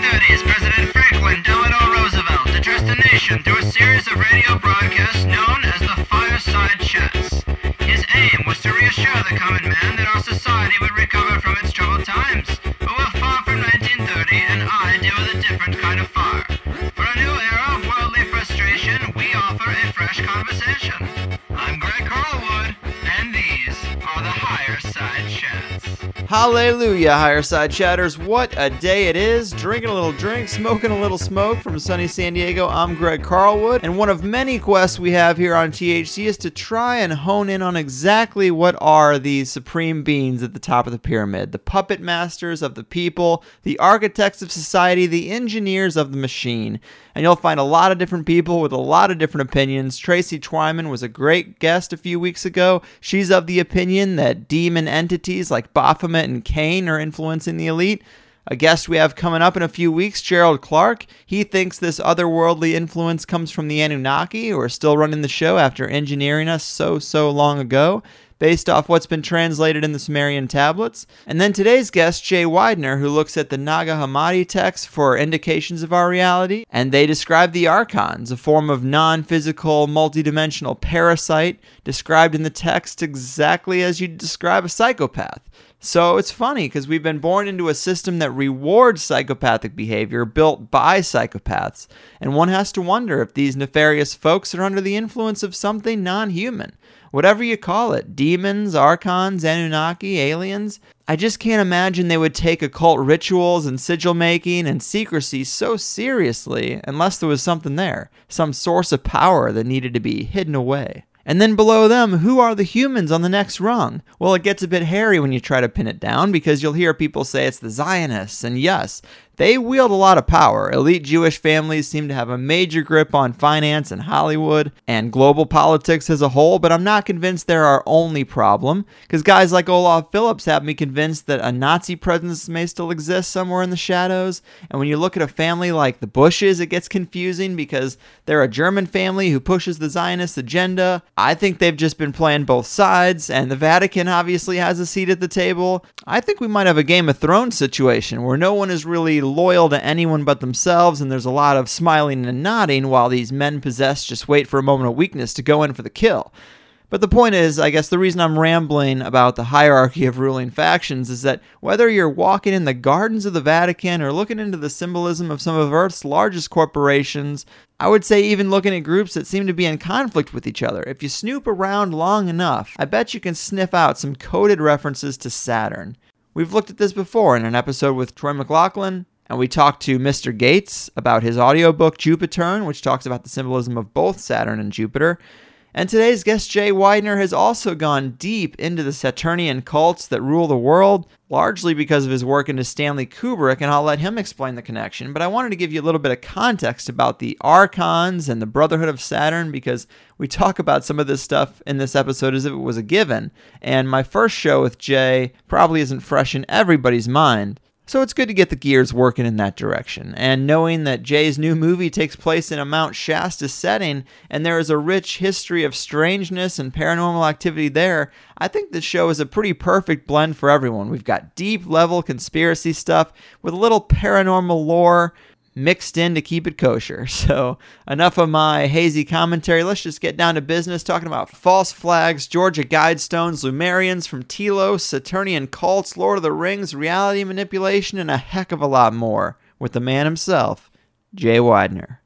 1930s, President Franklin Delano Roosevelt addressed the nation through a series of radio broadcasts known as the Fireside Chats. His aim was to reassure the common man that our society would recover from its troubled times. But we're far from 1930, and I deal with a different kind of fire. For a new era of worldly frustration, we offer a fresh conversation. I'm Greg Carlwood, and these are the Higher Side Chats. Hallelujah, Higher Side Chatters. What a day it is. Drinking a little drink, smoking a little smoke from sunny San Diego. I'm Greg Carlwood, and one of many quests we have here on THC is to try and hone in on exactly what are the supreme beings at the top of the pyramid. The puppet masters of the people, the architects of society, the engineers of the machine. And you'll find a lot of different people with a lot of different opinions. Tracy Twyman was a great guest a few weeks ago. She's of the opinion that demon entities like Baphomet and Cain are influencing the elite. A guest we have coming up in a few weeks, Gerald Clark. He thinks this otherworldly influence comes from the Anunnaki, who are still running the show after engineering us so long ago, based off what's been translated in the Sumerian tablets. And then today's guest, Jay Widener, who looks at the Nag Hammadi text for indications of our reality. And they describe the archons, a form of non-physical, multidimensional parasite, described in the text exactly as you'd describe a psychopath. So it's funny because we've been born into a system that rewards psychopathic behavior built by psychopaths. And one has to wonder if these nefarious folks are under the influence of something non-human. Whatever you call it, demons, archons, Anunnaki, aliens, I just can't imagine they would take occult rituals and sigil making and secrecy so seriously unless there was something there, some source of power that needed to be hidden away. And then below them, who are the humans on the next rung? Well, it gets a bit hairy when you try to pin it down because you'll hear people say it's the Zionists, and yes, they wield a lot of power. Elite Jewish families seem to have a major grip on finance and Hollywood and global politics as a whole, but I'm not convinced they're our only problem, because guys like Olaf Phillips have me convinced that a Nazi presence may still exist somewhere in the shadows. And when you look at a family like the Bushes, it gets confusing because they're a German family who pushes the Zionist agenda. I think they've just been playing both sides, and the Vatican obviously has a seat at the table. I think we might have a Game of Thrones situation where no one is really loyal to anyone but themselves, and there's a lot of smiling and nodding while these men possessed just wait for a moment of weakness to go in for the kill. But the point is, I guess the reason I'm rambling about the hierarchy of ruling factions is that whether you're walking in the gardens of the Vatican or looking into the symbolism of some of Earth's largest corporations, I would say even looking at groups that seem to be in conflict with each other, if you snoop around long enough, I bet you can sniff out some coded references to Saturn. We've looked at this before in an episode with Troy McLaughlin, and we talked to Mr. Gates about his audiobook Jupiter, which talks about the symbolism of both Saturn and Jupiter. And today's guest, Jay Widener, has also gone deep into the Saturnian cults that rule the world, largely because of his work into Stanley Kubrick, and I'll let him explain the connection. But I wanted to give you a little bit of context about the Archons and the Brotherhood of Saturn, because we talk about some of this stuff in this episode as if it was a given. And my first show with Jay probably isn't fresh in everybody's mind. So it's good to get the gears working in that direction. And knowing that Jay's new movie takes place in a Mount Shasta setting, and there is a rich history of strangeness and paranormal activity there, I think this show is a pretty perfect blend for everyone. We've got deep-level conspiracy stuff with a little paranormal lore mixed in to keep it kosher. So enough of my hazy commentary. Let's just get down to business, talking about false flags, Georgia Guidestones, Lumerians from Telos, Saturnian cults, Lord of the Rings, reality manipulation, and a heck of a lot more with the man himself, Jay Widener.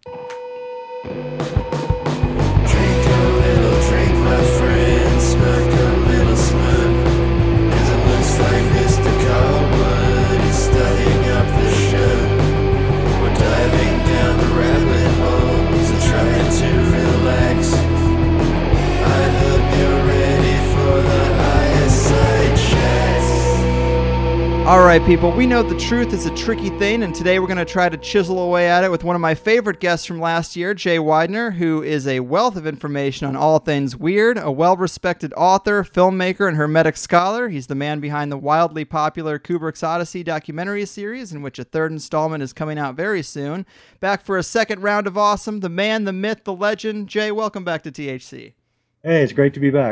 Drink a little drink, my friend, smoke a little smoke, 'cause it looks like Mr. Carlwood is starting up the show. We're diving down the rabbit holes and trying to relax. I hope you're ready for the Higher Side Chats. All right, people, we know the truth is a tricky thing, and today we're going to try to chisel away at it with one of my favorite guests from last year, Jay Widener, who is a wealth of information on all things weird, a well-respected author, filmmaker, and hermetic scholar. He's the man behind the wildly popular Kubrick's Odyssey documentary series, in which a third installment is coming out very soon. Back for a second round of awesome, the man, the myth, the legend. Jay, welcome back to THC. Hey, it's great to be back.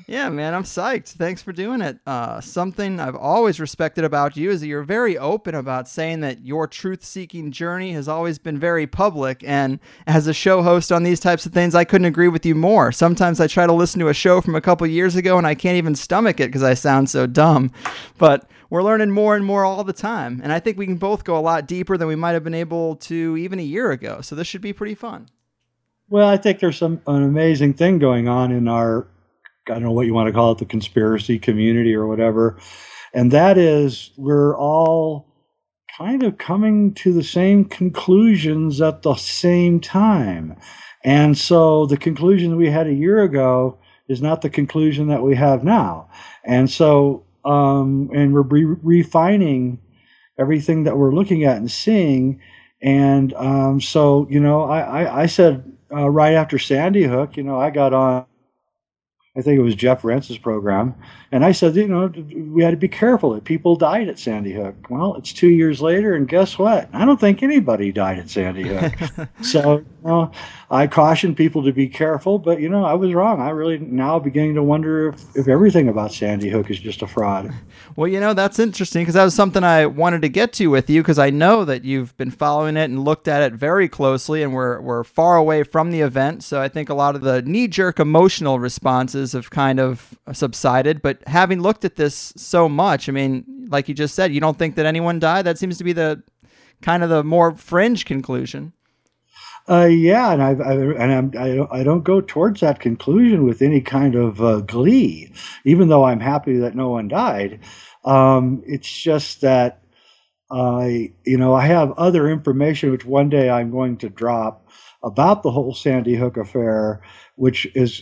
Yeah, man, I'm psyched. Thanks for doing it. Something I've always respected about you is that you're very open about saying that your truth-seeking journey has always been very public. And as a show host on these types of things, I couldn't agree with you more. Sometimes I try to listen to a show from a couple years ago and I can't even stomach it because I sound so dumb. But we're learning more and more all the time. And I think we can both go a lot deeper than we might have been able to even a year ago. So this should be pretty fun. Well, I think there's an amazing thing going on in our, I don't know what you want to call it, the conspiracy community or whatever. And that is, we're all kind of coming to the same conclusions at the same time. And so the conclusion we had a year ago is not the conclusion that we have now. And so, and we're refining everything that we're looking at and seeing. And so, I said right after Sandy Hook, I got on, I think it was Jeff Rentz's program, and I said, we had to be careful that people died at Sandy Hook. Well, it's 2 years later, and guess what? I don't think anybody died at Sandy Hook. So I cautioned people to be careful, but I was wrong. I really now beginning to wonder if everything about Sandy Hook is just a fraud. Well, that's interesting because that was something I wanted to get to with you because I know that you've been following it and looked at it very closely, and we're far away from the event. So I think a lot of the knee-jerk emotional responses have kind of subsided. But having looked at this so much, I mean, like you just said, you don't think that anyone died? That seems to be the kind of the more fringe conclusion. Yeah, and I don't go towards that conclusion with any kind of glee, even though I'm happy that no one died. It's just that I have other information which one day I'm going to drop about the whole Sandy Hook affair, which is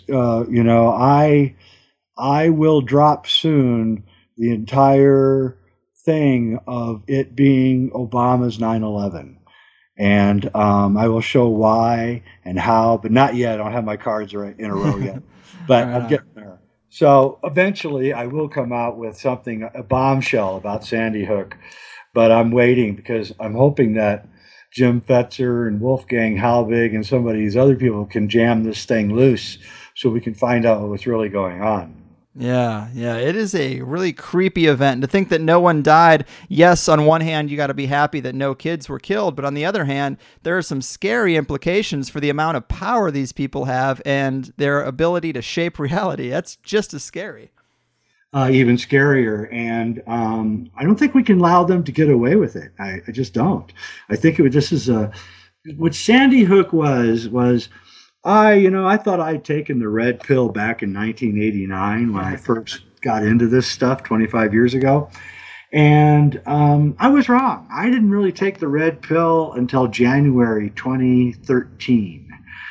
I will drop soon the entire thing of it being Obama's 9/11. And I will show why and how, but not yet. I don't have my cards in a row yet, but I'm getting there. So eventually I will come out with something, a bombshell about Sandy Hook, but I'm waiting because I'm hoping that Jim Fetzer and Wolfgang Halbig and some of these other people can jam this thing loose so we can find out what's really going on. Yeah, it is a really creepy event. And to think that no one died, yes, on one hand, you got to be happy that no kids were killed. But on the other hand, there are some scary implications for the amount of power these people have and their ability to shape reality. That's just as scary. Even scarier. And I don't think we can allow them to get away with it. I just don't. I think what Sandy Hook was I thought I'd taken the red pill back in 1989 when I first got into this stuff 25 years ago. And I was wrong. I didn't really take the red pill until January 2013,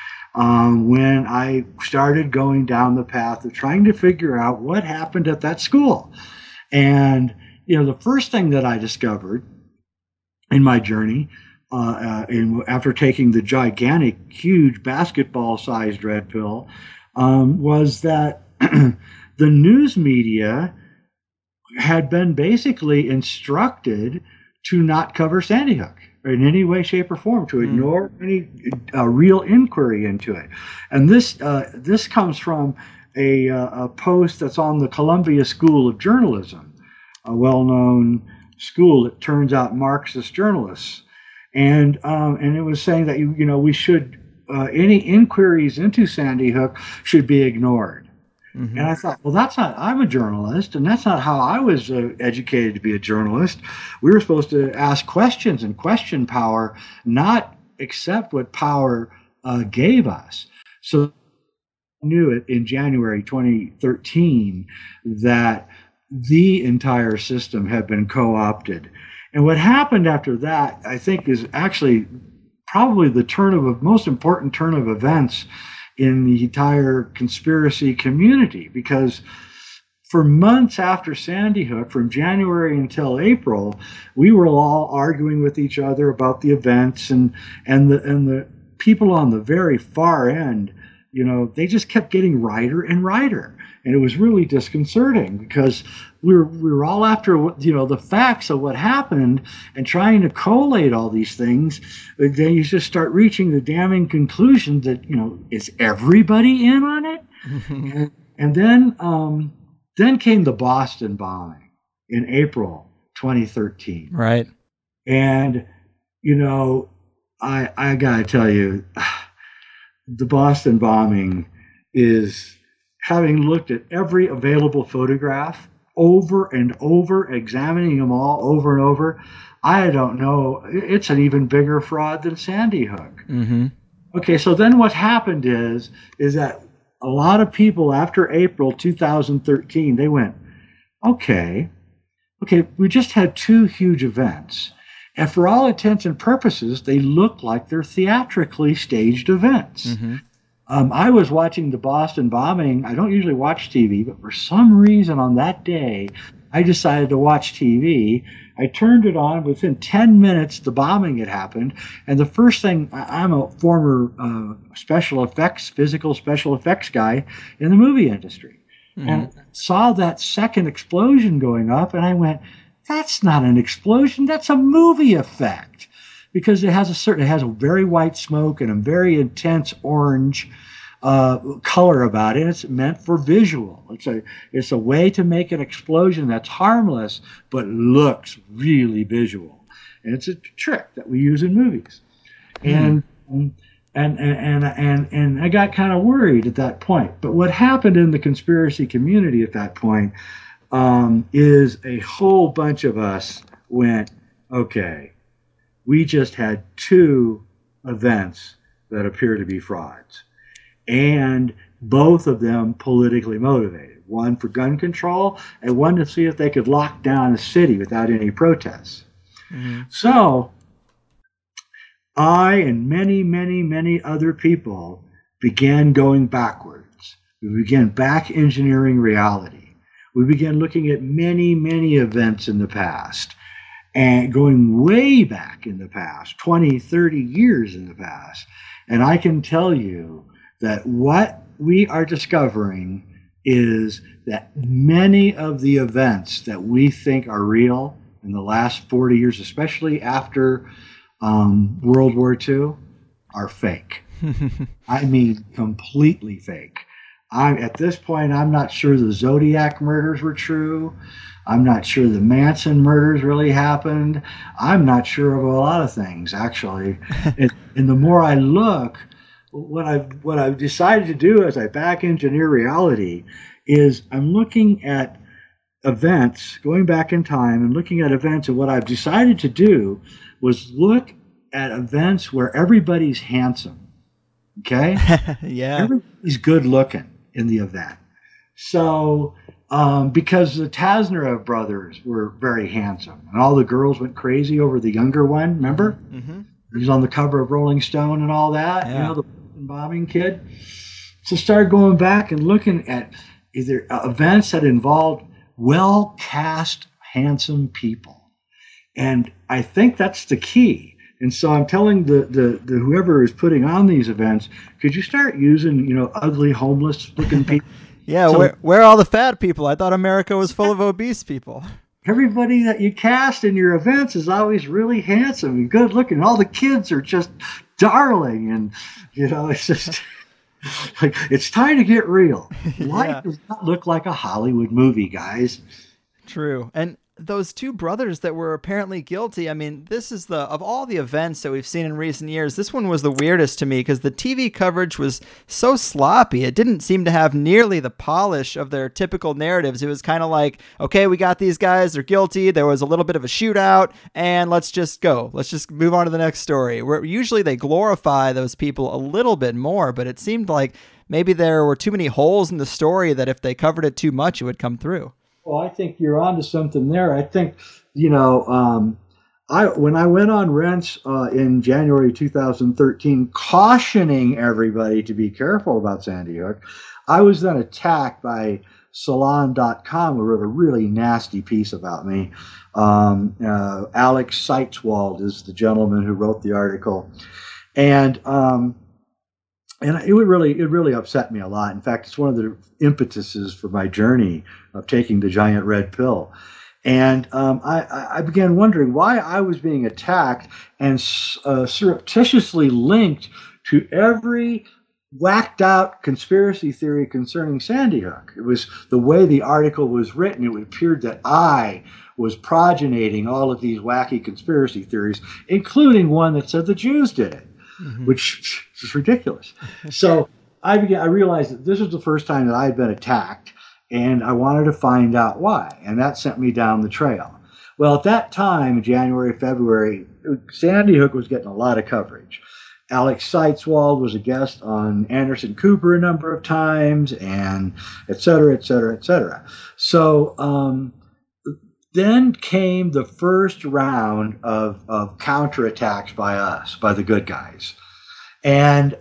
when I started going down the path of trying to figure out what happened at that school. And, the first thing that I discovered in my journey, after taking the gigantic, huge basketball-sized red pill, was that the news media had been basically instructed to not cover Sandy Hook in any way, shape, or form, to ignore any real inquiry into it. And this comes from a post that's on the Columbia School of Journalism, a well-known school that turns out Marxist journalists. And it was saying that we should any inquiries into Sandy Hook should be ignored. Mm-hmm. And I thought, well, I'm a journalist, and that's not how I was educated to be a journalist. We were supposed to ask questions and question power, not accept what power gave us. So I knew it in January 2013 that the entire system had been co-opted. And what happened after that, I think, is actually probably the most important turn of events in the entire conspiracy community, because for months after Sandy Hook, from January until April, we were all arguing with each other about the events, and the people on the very far end, they just kept getting righter and righter. And it was really disconcerting because we were all after, the facts of what happened and trying to collate all these things. But then you just start reaching the damning conclusion that, is everybody in on it? And then came the Boston bombing in April 2013. Right. And, you know, I got to tell you, the Boston bombing is, having looked at every available photograph over and over, examining them all over and over, I don't know, it's an even bigger fraud than Sandy Hook. Mm-hmm. Okay, so then what happened is that a lot of people after April 2013, they went, okay, we just had two huge events. And for all intents and purposes, they look like they're theatrically staged events. Mm-hmm. I was watching the Boston bombing. I don't usually watch TV, but for some reason on that day, I decided to watch TV. I turned it on. Within 10 minutes, the bombing had happened. And the first thing, I'm a former physical special effects guy in the movie industry. Mm-hmm. And saw that second explosion going up, and I went, that's not an explosion, that's a movie effect. Because it has a very white smoke and a very intense orange color about it. It's meant for visual. It's a way to make an explosion that's harmless but looks really visual. And it's a trick that we use in movies. And I got kind of worried at that point. But what happened in the conspiracy community at that point is a whole bunch of us went, okay, we just had two events that appear to be frauds, and both of them politically motivated. One for gun control, and one to see if they could lock down a city without any protests. Mm-hmm. So I and many, many, many other people began going backwards. We began back engineering reality. We began looking at many, many events in the past, and going way back in the past, 20, 30 years in the past. And I can tell you that what we are discovering is that many of the events that we think are real in the last 40 years, especially after World War II, are fake. I mean, completely fake. At this point, I'm not sure the Zodiac murders were true. I'm not sure the Manson murders really happened. I'm not sure of a lot of things, actually. and the more I look, what I've decided to do as I back engineer reality is I'm looking at events, going back in time and looking at events. And what I've decided to do was look at events where everybody's handsome. Okay? Yeah. Everybody's good looking in the event. So, because the Tasnerev brothers were very handsome, and all the girls went crazy over the younger one, remember? Mm-hmm. He's on the cover of Rolling Stone and all that, you know, the bombing kid. So started going back and looking at either events that involved well-cast, handsome people. And I think that's the key. And so I'm telling the whoever is putting on these events, could you start using, ugly, homeless-looking people? Yeah, so, where are all the fat people? I thought America was full of obese people. Everybody that you cast in your events is always really handsome and good looking. All the kids are just darling, and it's just like, it's time to get real. Life does not look like a Hollywood movie, guys. True. And those two brothers that were apparently guilty, I mean, this is of all the events that we've seen in recent years, this one was the weirdest to me because the TV coverage was so sloppy. It didn't seem to have nearly the polish of their typical narratives. It was kind of like, okay, we got these guys, they're guilty, there was a little bit of a shootout, and let's just go. Let's just move on to the next story. Where usually they glorify those people a little bit more, but it seemed like maybe there were too many holes in the story that if they covered it too much, it would come through. Well, I think you're onto something there. I think, when I went on Rense in January 2013, cautioning everybody to be careful about Sandy Hook, I was then attacked by Salon.com, who wrote a really nasty piece about me. Alex Seitzwald is the gentleman who wrote the article. And it really upset me a lot. In fact, it's one of the impetuses for my journey of taking the giant red pill. And I began wondering why I was being attacked and surreptitiously linked to every whacked out conspiracy theory concerning Sandy Hook. It was the way the article was written. It appeared that I was progeniting all of these wacky conspiracy theories, including one that said the Jews did it, which is ridiculous. So I realized that this was the first time that I had been attacked, and I wanted to find out why, and that sent me down the trail. Well, at that time, January, February, Sandy Hook was getting a lot of coverage. Alex Seitzwald was a guest on Anderson Cooper a number of times, and et cetera, et cetera, et cetera. So then came the first round of counterattacks by us, by the good guys. And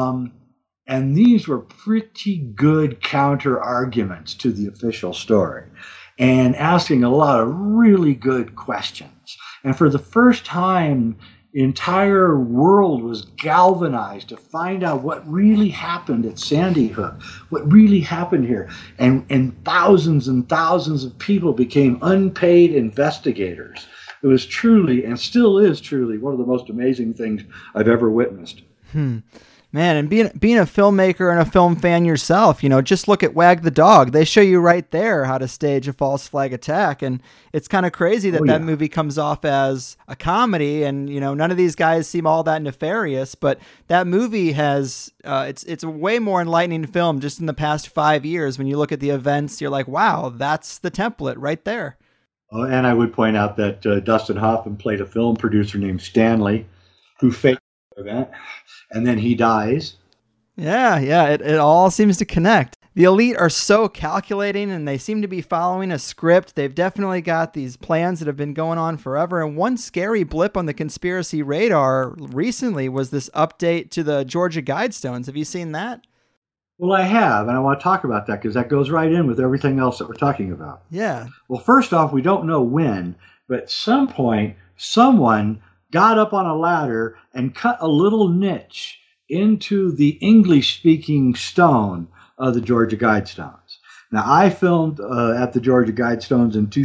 these were pretty good counter arguments to the official story, and asking a lot of really good questions. And for the first time, the entire world was galvanized to find out what really happened at Sandy Hook, what really happened here. And thousands of people became unpaid investigators. It was truly, and still is truly, one of the most amazing things I've ever witnessed. Man, and being a filmmaker and a film fan yourself, just look at Wag the Dog. They show you right there how to stage a false flag attack. And it's kind of crazy that that movie comes off as a comedy, and, none of these guys seem all that nefarious, but that movie has, it's a way more enlightening film just in the past 5 years. When you look at the events, you're like, wow, that's the template right there. And I would point out that Dustin Hoffman played a film producer named Stanley, who faked the event, and then he dies. Yeah, it all seems to connect. The elite are so calculating, and they seem to be following a script. They've definitely got these plans that have been going on forever. And one scary blip on the conspiracy radar recently was this update to the Georgia Guidestones. Have you seen that? Well, I have, and I want to talk about that because that goes right in with everything else that we're talking about. Yeah. Well, first off, we don't know when, but at some point, someone got up on a ladder and cut a little niche into the English-speaking stone of the Georgia Guidestones. Now, I filmed at the Georgia Guidestones in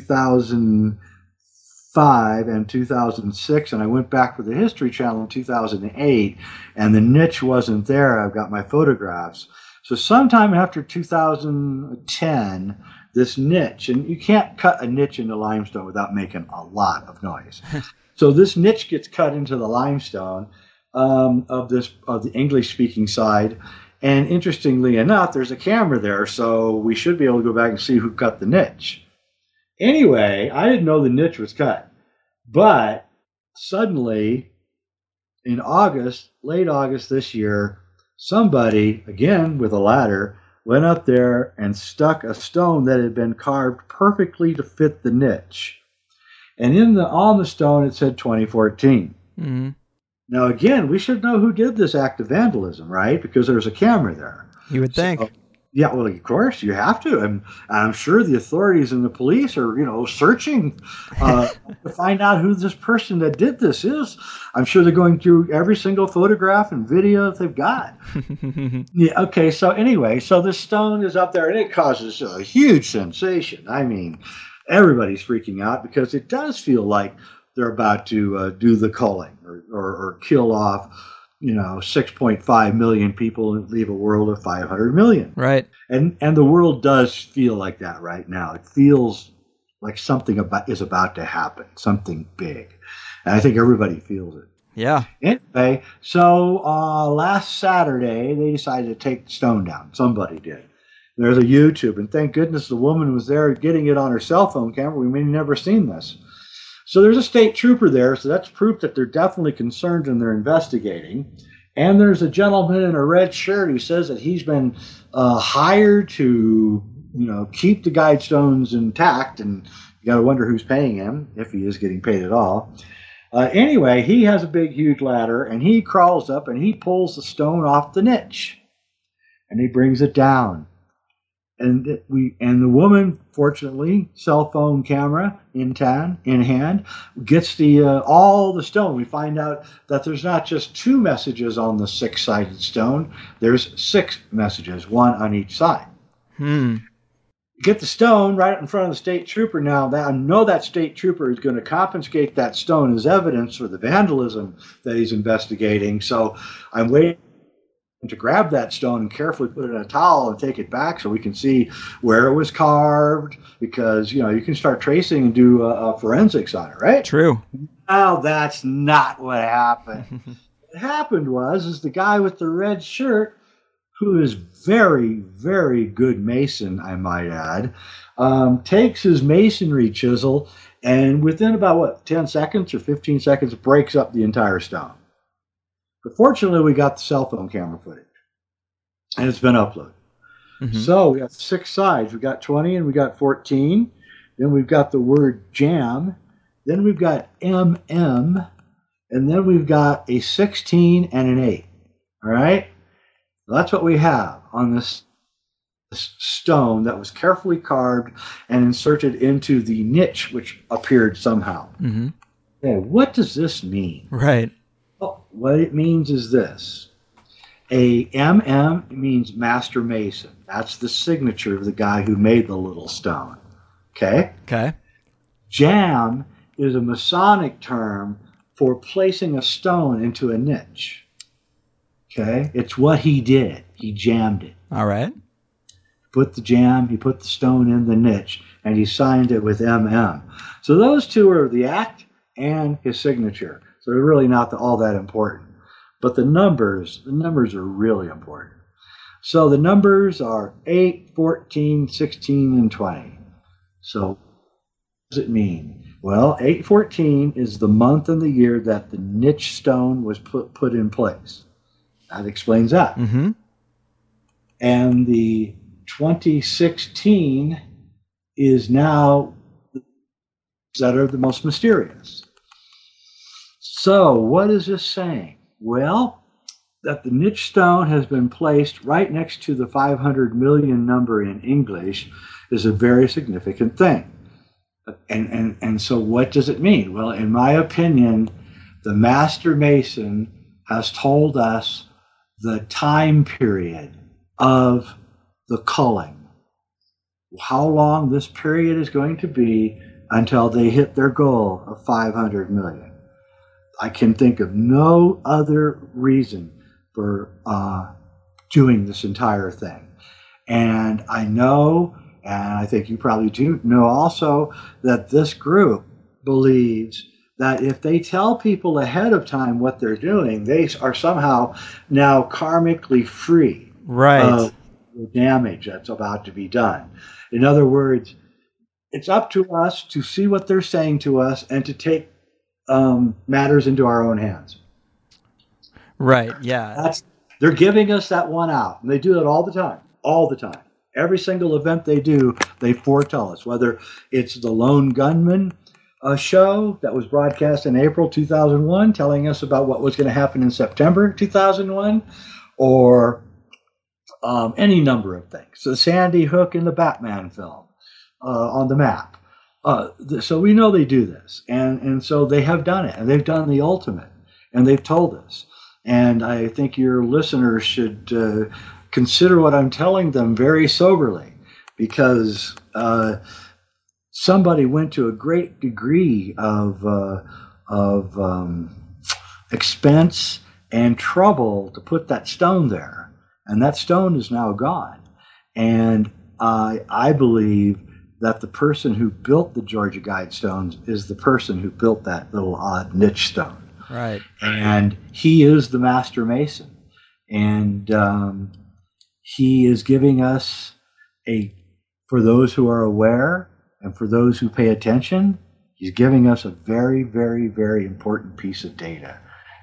2005 and 2006, and I went back for the History Channel in 2008, and the niche wasn't there. I've got my photographs. So sometime after 2010, this niche, and you can't cut a niche into limestone without making a lot of noise. So this niche gets cut into the limestone of the English-speaking side, and interestingly enough, there's a camera there, so we should be able to go back and see who cut the niche. Anyway, I didn't know the niche was cut, but suddenly in August, late August this year, somebody, again with a ladder, went up there and stuck a stone that had been carved perfectly to fit the niche. And on the stone, it said 2014. Mm-hmm. Now, again, we should know who did this act of vandalism, right? Because there's a camera there. You would think. Yeah, well, of course, you have to. And I'm sure the authorities and the police are, searching to find out who this person that did this is. I'm sure they're going through every single photograph and video that they've got. Yeah. Okay. So anyway, so this stone is up there, and it causes a huge sensation. I mean, everybody's freaking out because it does feel like they're about to do the culling or kill off 6.5 million people and leave a world of 500 million. Right. And the world does feel like that right now. It feels like something is about to happen, something big. And I think everybody feels it. Yeah. Anyway, so last Saturday, they decided to take the stone down. Somebody did. There's a YouTube, and thank goodness the woman was there getting it on her cell phone camera. We may have never seen this. So there's a state trooper there, so that's proof that they're definitely concerned and they're investigating. And there's a gentleman in a red shirt who says that he's been hired to, keep the Guidestones intact, and you got to wonder who's paying him, if he is getting paid at all. Anyway, he has a big, huge ladder, and he crawls up and he pulls the stone off the niche, and he brings it down. And the woman, fortunately, cell phone camera in hand, gets all the stone. We find out that there's not just 2 messages on the 6-sided stone. There's 6 messages, 1 on each side. Get the stone right in front of the state trooper now. I know that state trooper is going to confiscate that stone as evidence for the vandalism that he's investigating. So I'm waiting to grab that stone and carefully put it in a towel and take it back so we can see where it was carved, because you can start tracing and do forensics on it, right? True. Oh, that's not what happened. What happened was the guy with the red shirt, who is very, very good mason, I might add, takes his masonry chisel and within about 10 seconds or 15 seconds breaks up the entire stone. But fortunately, we got the cell phone camera footage, and it's been uploaded. Mm-hmm. So we got 6 sides. We got 20 and we got 14. Then we've got the word jam. Then we've got MM. And then we've got a 16 and an 8. All right? That's what we have on this stone that was carefully carved and inserted into the niche, which appeared somehow. Mm-hmm. Okay, what does this mean? Right. Well, what it means is this. A MM means master mason. That's the signature of the guy who made the little stone. Okay? Okay. Jam is a Masonic term for placing a stone into a niche. Okay? It's what he did. He jammed it. All right. He put the stone in the niche, and he signed it with MM. So those two are the act and his signature. So they're really not all that important. But the numbers are really important. So the numbers are 8, 14, 16, and 20. So what does it mean? Well, 814 is the month and the year that the niche stone was put in place. That explains that. Mm-hmm. And the 2016 is now that are the most mysterious. So what is this saying? Well, that the niche stone has been placed right next to the 500 million number in English is a very significant thing. And so what does it mean? Well, in my opinion, the Master Mason has told us the time period of the culling. How long this period is going to be until they hit their goal of 500 million. I can think of no other reason for doing this entire thing. And I know, and I think you probably do know also, that this group believes that if they tell people ahead of time what they're doing, they are somehow now karmically free of the damage that's about to be done. In other words, it's up to us to see what they're saying to us and to take matters into our own hands. Right, yeah. They're giving us that one out. And they do that all the time. Every single event they do, they foretell us, whether it's the Lone Gunman show that was broadcast in April 2001, telling us about what was going to happen in September 2001, or any number of things. So Sandy Hook in the Batman film on the map. So we know they do this, and so they have done it, and they've done the ultimate, and they've told us. And I think your listeners should consider what I'm telling them very soberly, because somebody went to a great degree of expense and trouble to put that stone there, and that stone is now gone. And I believe that the person who built the Georgia Guidestones is the person who built that little odd niche stone. Right. And he is the Master Mason. And he is giving us for those who are aware and for those who pay attention, he's giving us a very, very, very important piece of data.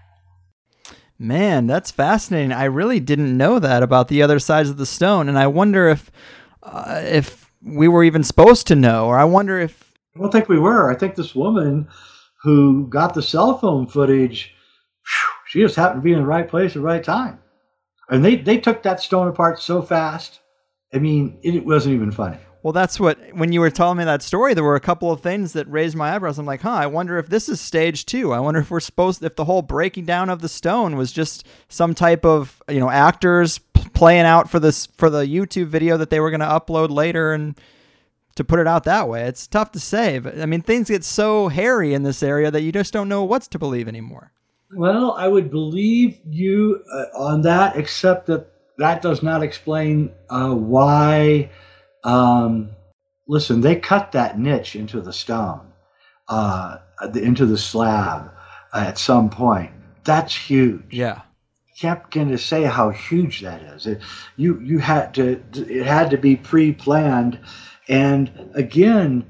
Man, that's fascinating. I really didn't know that about the other sides of the stone. And I wonder if we were even supposed to know, or I wonder if... I don't think we were. I think this woman who got the cell phone footage, she just happened to be in the right place at the right time. And they took that stone apart so fast, I mean, it wasn't even funny. Well, that's when you were telling me that story, there were a couple of things that raised my eyebrows. I'm like, I wonder if this is stage 2. I wonder if if the whole breaking down of the stone was just some type of, actors playing out for the YouTube video that they were going to upload later and to put it out that way. It's tough to say, but I mean, things get so hairy in this area that you just don't know what's to believe anymore. Well, I would believe you on that, except that that does not explain why. Um, Listen, they cut that niche into the stone, into the slab at some point. That's huge. Yeah. Can't begin to say how huge that is. You had to. It had to be pre-planned, and again.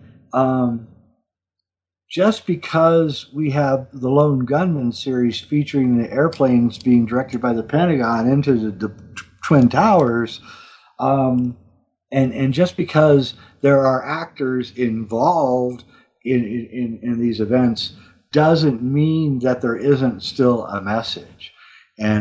Just because we have the Lone Gunman series featuring the airplanes being directed by the Pentagon into the Twin Towers, and just because there are actors involved in these events doesn't mean that there isn't still a message. And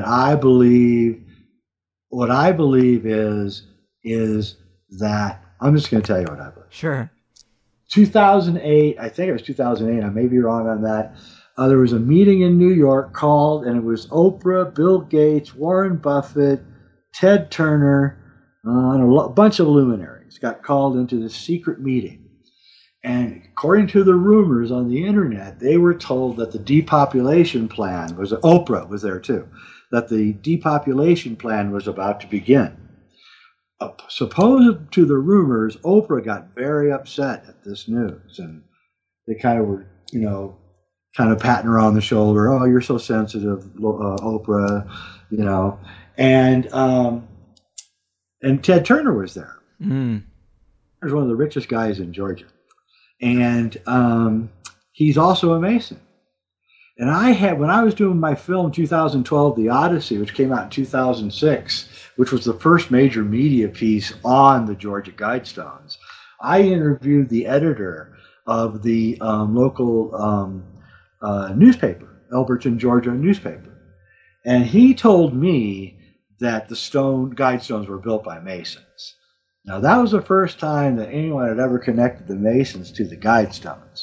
what I believe is that I'm just going to tell you what I believe. Sure. 2008, I think it was 2008, I may be wrong on that. There was a meeting in New York called, and it was Oprah, Bill Gates, Warren Buffett, Ted Turner, and a bunch of luminaries got called into this secret meeting. And according to the rumors on the internet, they were told that the depopulation plan Oprah was there too, that the depopulation plan was about to begin. Supposed to the rumors, Oprah got very upset at this news, and they kind of were, kind of patting her on the shoulder. Oh, you're so sensitive, Oprah, and Ted Turner was there. Mm. He's one of the richest guys in Georgia, and he's also a Mason. And when I was doing my film 2012, The Odyssey, which came out in 2006, which was the first major media piece on the Georgia Guidestones, I interviewed the editor of the local newspaper, Elberton, Georgia newspaper. And he told me that the Guidestones were built by Masons. Now, that was the first time that anyone had ever connected the Masons to the Guidestones.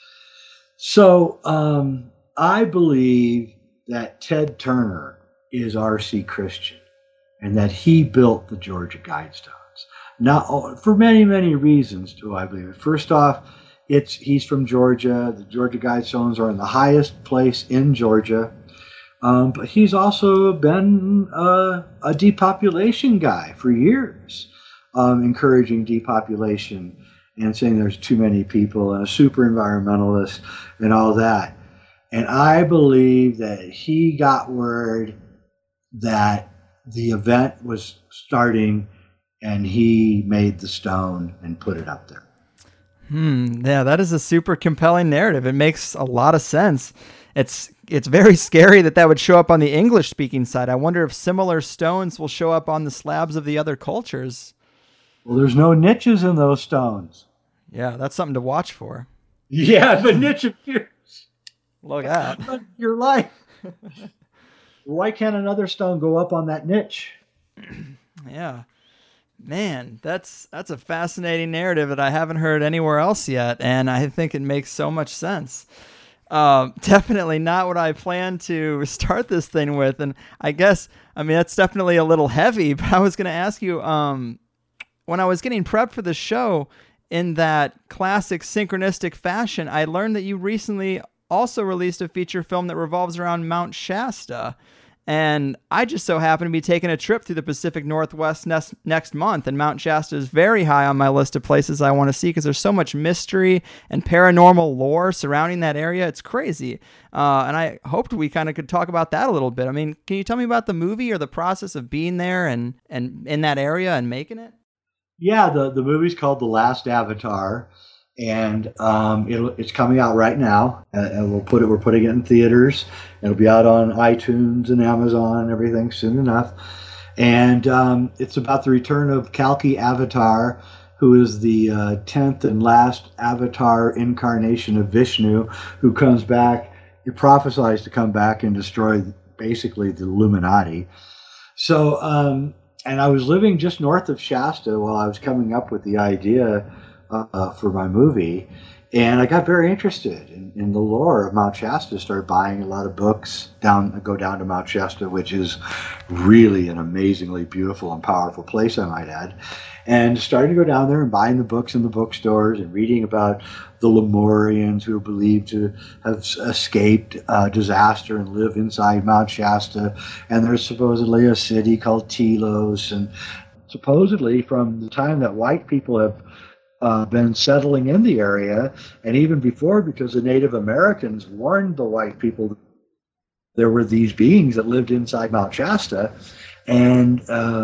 So, I believe that Ted Turner is R.C. Christian and that he built the Georgia Guidestones. Now, for many, many reasons do I believe it. First off, he's from Georgia. The Georgia Guidestones are in the highest place in Georgia. But he's also been a depopulation guy for years, encouraging depopulation and saying there's too many people, and a super environmentalist and all that. And I believe that he got word that the event was starting, and he made the stone and put it up there. Yeah, that is a super compelling narrative. It makes a lot of sense. It's very scary that would show up on the English-speaking side. I wonder if similar stones will show up on the slabs of the other cultures. Well, there's no niches in those stones. Yeah, that's something to watch for. Yeah, the niche appears. Look at that. Your life. Why can't another stone go up on that niche? Yeah. Man, that's a fascinating narrative that I haven't heard anywhere else yet, and I think it makes so much sense. Definitely not what I planned to start this thing with, and I guess, that's definitely a little heavy, but I was going to ask you, when I was getting prepped for the show, in that classic synchronistic fashion, I learned that you recently also released a feature film that revolves around Mount Shasta. And I just so happen to be taking a trip through the Pacific Northwest next month, and Mount Shasta is very high on my list of places I want to see because there's so much mystery and paranormal lore surrounding that area. It's crazy. And I hoped we kind of could talk about that a little bit. Can you tell me about the movie or the process of being there and in that area and making it? Yeah, the movie's called The Last Avatar, and it's coming out right now. And we're putting it in theaters. It'll be out on iTunes and Amazon and everything soon enough. And it's about the return of Kalki Avatar, who is the 10th and last Avatar incarnation of Vishnu, who comes back. He prophesies to come back and destroy basically the Illuminati. So. And I was living just north of Shasta while I was coming up with the idea for my movie. And I got very interested in the lore of Mount Shasta. Started buying a lot of books. Go down to Mount Shasta, which is really an amazingly beautiful and powerful place, I might add. And started to go down there and buying the books in the bookstores and reading about the Lemurians who are believed to have escaped disaster and live inside Mount Shasta. And there's supposedly a city called Telos. And supposedly from the time that white people have been settling in the area, and even before, because the Native Americans warned the white people there were these beings that lived inside Mount Shasta, and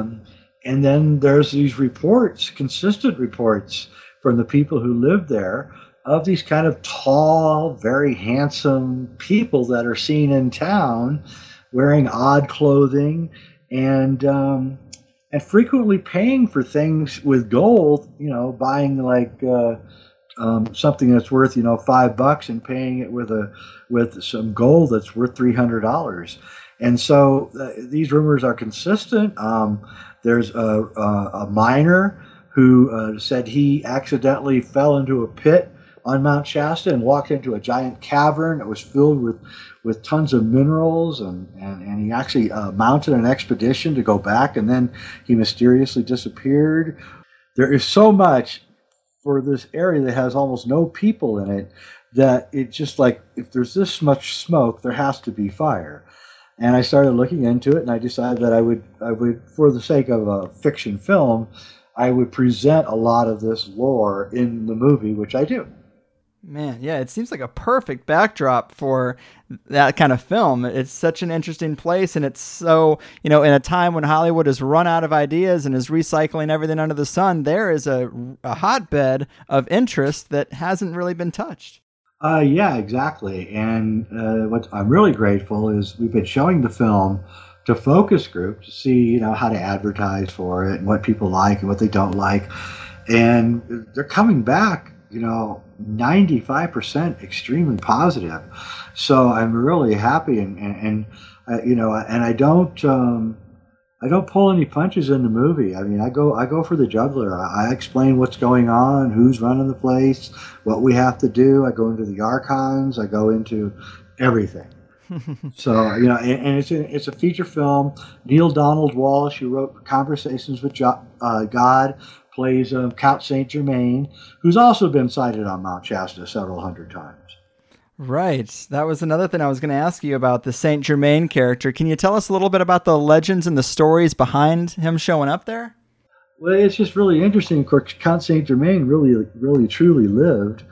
then there's these reports, consistent reports from the people who lived there of these kind of tall, very handsome people that are seen in town wearing odd clothing and frequently paying for things with gold, buying like something that's worth, $5 and paying it with some gold that's worth $300. And so these rumors are consistent. There's a miner who said he accidentally fell into a pit on Mount Shasta and walked into a giant cavern that was filled with tons of minerals, and he actually mounted an expedition to go back, and then he mysteriously disappeared. There is so much for this area that has almost no people in it that it's just like, if there's this much smoke, there has to be fire. And I started looking into it, and I decided that I would, for the sake of a fiction film, I would present a lot of this lore in the movie, which I do. Man, yeah, it seems like a perfect backdrop for that kind of film. It's such an interesting place, and it's so, in a time when Hollywood has run out of ideas and is recycling everything under the sun, there is a hotbed of interest that hasn't really been touched. Yeah, exactly. And what I'm really grateful is we've been showing the film to focus group to see, how to advertise for it and what people like and what they don't like. And they're coming back, 95% extremely positive. So I'm really happy, and I don't pull any punches in the movie. I mean, I go for the jugular. I explain what's going on, who's running the place, what we have to do. I go into the archons. I go into everything. So, and it's a feature film. Neil Donald Walsh, who wrote Conversations with God, plays Count Saint Germain, who's also been sighted on Mount Shasta several hundred times. Right. That was another thing I was going to ask you about, the Saint Germain character. Can you tell us a little bit about the legends and the stories behind him showing up there? Well, it's just really interesting. Of course, Count Saint Germain really truly lived.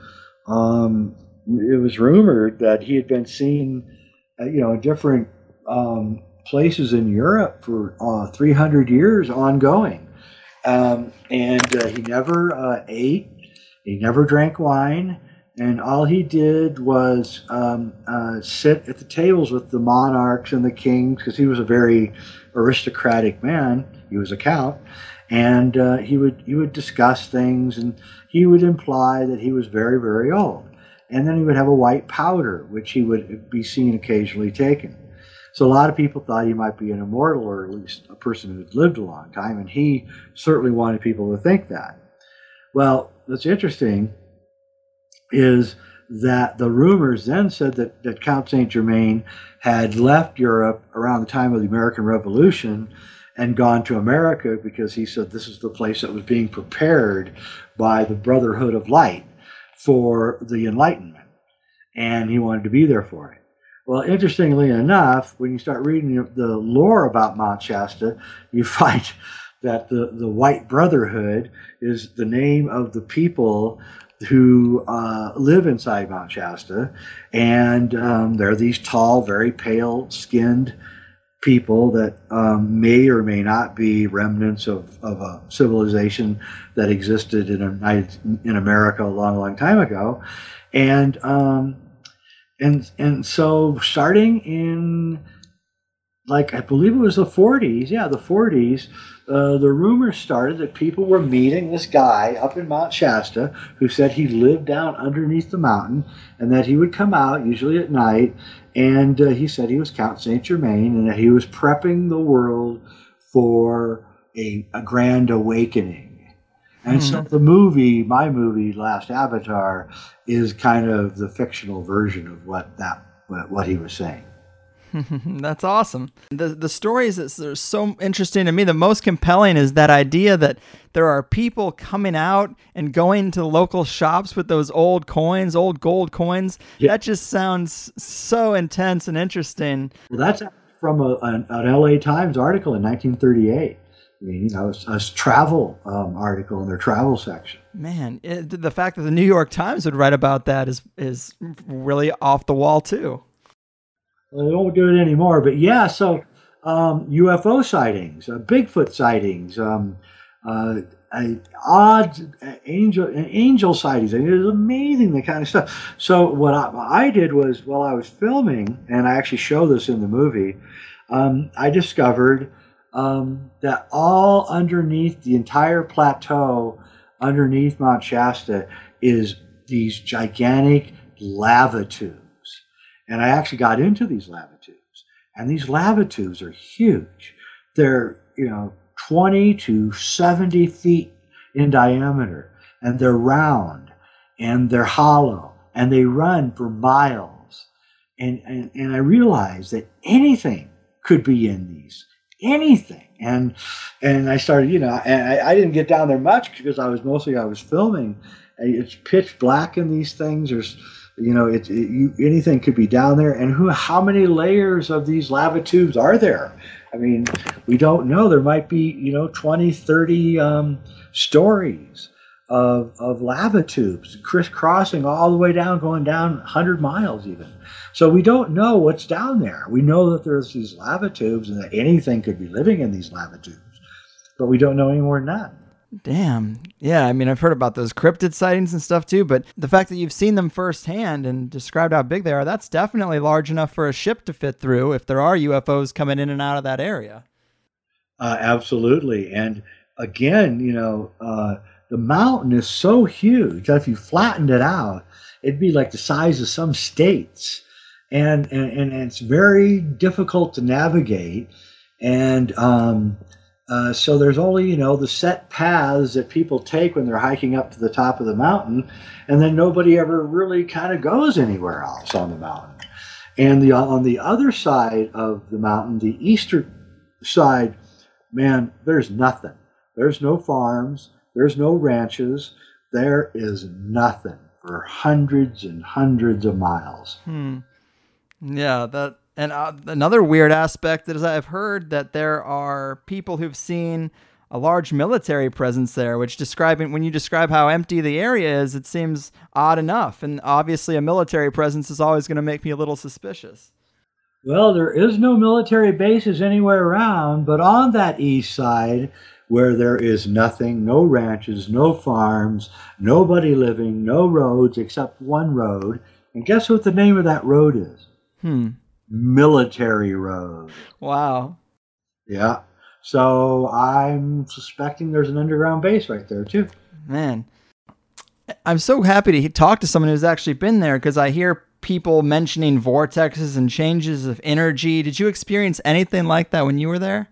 It was rumored that he had been seen, in different places in Europe for 300 years ongoing. And he never ate, he never drank wine, and all he did was sit at the tables with the monarchs and the kings, because he was a very aristocratic man. He was a count, and he would discuss things, and he would imply that he was very, very old. And then he would have a white powder, which he would be seen occasionally taking. So a lot of people thought he might be an immortal, or at least a person who had lived a long time, and he certainly wanted people to think that. Well, what's interesting is that the rumors then said that Count Saint Germain had left Europe around the time of the American Revolution and gone to America, because he said this is the place that was being prepared by the Brotherhood of Light for the Enlightenment, and he wanted to be there for it. Well, interestingly enough, when you start reading the lore about Mount Shasta, you find that the White Brotherhood is the name of the people who live inside Mount Shasta, and they're these tall, very pale-skinned people that may or may not be remnants of a civilization that existed in America a long, long time ago, and so starting in, like, I believe it was the 40s, the rumors started that people were meeting this guy up in Mount Shasta who said he lived down underneath the mountain, and that he would come out usually at night, and he said he was Count Saint Germain, and that he was prepping the world for a grand awakening. And so the movie, my movie, Last Avatar, is kind of the fictional version of what he was saying. That's awesome. The stories that are so interesting to me, the most compelling is that idea that there are people coming out and going to local shops with those old coins, old gold coins. Yeah. That just sounds so intense and interesting. Well, that's from an LA Times article in 1938. I mean, a travel article in their travel section. Man, the fact that the New York Times would write about that is really off the wall too. Well, they don't do it anymore, but yeah. So UFO sightings, Bigfoot sightings, angel sightings. I mean, it was amazing, the kind of stuff. So what I did was, while I was filming, and I actually show this in the movie, I discovered that all underneath the entire plateau, underneath Mount Shasta, is these gigantic lava tubes. And I actually got into these lava tubes. And these lava tubes are huge. They're, 20 to 70 feet in diameter. And they're round. And they're hollow. And they run for miles. And I realized that anything could be in these. Anything. And I started, and I didn't get down there much because I was filming. It's pitch black in these things. There's, anything could be down there. And how many layers of these lava tubes are there? I mean, we don't know. There might be, 20, 30 stories of lava tubes crisscrossing all the way down, going down 100 miles even. So we don't know what's down there. We know that there's these lava tubes and that anything could be living in these lava tubes, but we don't know any more than that. Damn. Yeah, I mean, I've heard about those cryptid sightings and stuff too, but the fact that you've seen them firsthand and described how big they are, that's definitely large enough for a ship to fit through if there are UFOs coming in and out of that area. Absolutely. And again, the mountain is so huge that if you flattened it out, it'd be like the size of some states. And it's very difficult to navigate. And so there's only, the set paths that people take when they're hiking up to the top of the mountain. And then nobody ever really kind of goes anywhere else on the mountain. And on the other side of the mountain, the eastern side, man, there's nothing. There's no farms. There's no ranches. There is nothing for hundreds and hundreds of miles. Yeah, and another weird aspect is I've heard that there are people who've seen a large military presence there, which when you describe how empty the area is, it seems odd enough. And obviously a military presence is always going to make me a little suspicious. Well, there is no military bases anywhere around, but on that east side, where there is nothing, no ranches, no farms, nobody living, no roads except one road. And guess what the name of that road is? Military Road. Wow. Yeah. So I'm suspecting there's an underground base right there too. Man, I'm so happy to talk to someone who's actually been there because I hear people mentioning vortexes and changes of energy. Did you experience anything like that when you were there?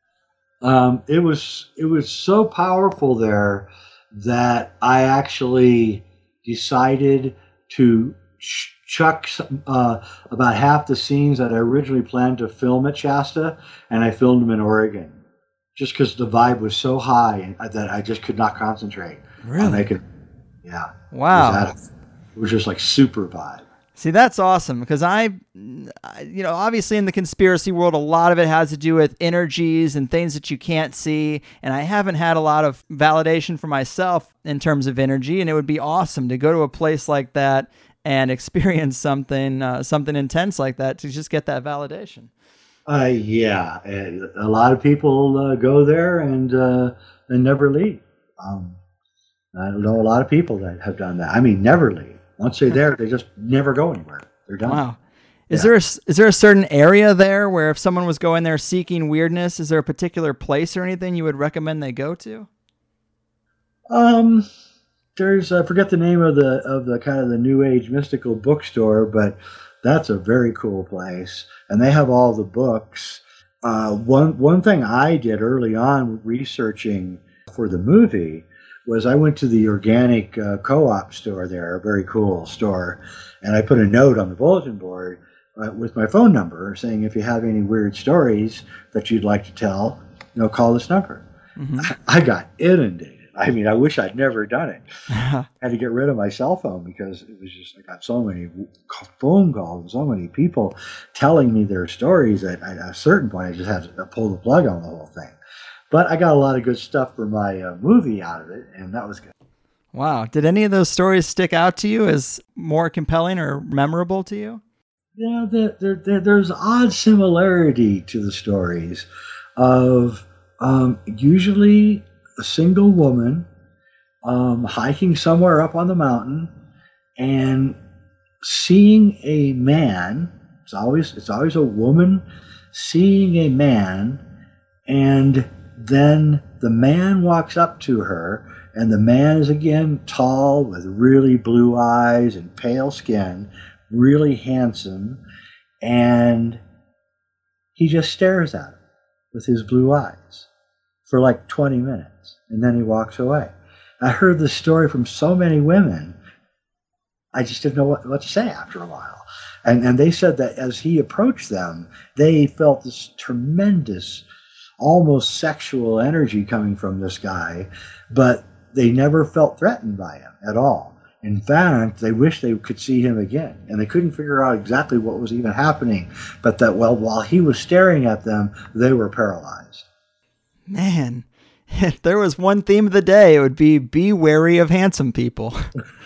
It was so powerful there that I actually decided to chuck about half the scenes that I originally planned to film at Shasta, and I filmed them in Oregon, just because the vibe was so high that I just could not concentrate. Really? Yeah. Wow. It was just like super vibe. See, that's awesome because obviously in the conspiracy world, a lot of it has to do with energies and things that you can't see. And I haven't had a lot of validation for myself in terms of energy. And it would be awesome to go to a place like that and experience something intense like that to just get that validation. Yeah. A lot of people go there and never leave. I know a lot of people that have done that. I mean, never leave. Once they're there, they just never go anywhere. They're done. Wow. Is there a certain area there where if someone was going there seeking weirdness, is there a particular place or anything you would recommend they go to? There's I forget the name of the kind of the New Age mystical bookstore, but that's a very cool place, and they have all the books. One thing I did early on researching for the movie was I went to the organic co-op store there, a very cool store, and I put a note on the bulletin board with my phone number saying, if you have any weird stories that you'd like to tell, call this number. Mm-hmm. I got inundated. I mean, I wish I'd never done it. I had to get rid of my cell phone because it was just, I got so many phone calls and so many people telling me their stories that at a certain point I just had to pull the plug on the whole thing. But I got a lot of good stuff for my movie out of it, and that was good. Wow. Did any of those stories stick out to you as more compelling or memorable to you? Yeah, there's odd similarity to the stories of usually a single woman hiking somewhere up on the mountain and seeing a man. It's always a woman seeing a man, and then the man walks up to her, and the man is again tall with really blue eyes and pale skin, really handsome, and he just stares at her with his blue eyes for like 20 minutes, and then he walks away. I heard this story from so many women, I just didn't know what to say after a while. And they said that as he approached them, they felt this tremendous, almost sexual energy coming from this guy, but they never felt threatened by him at all. In fact, they wished they could see him again, and they couldn't figure out exactly what was even happening, but that, while he was staring at them, they were paralyzed. Man, if there was one theme of the day, it would be wary of handsome people.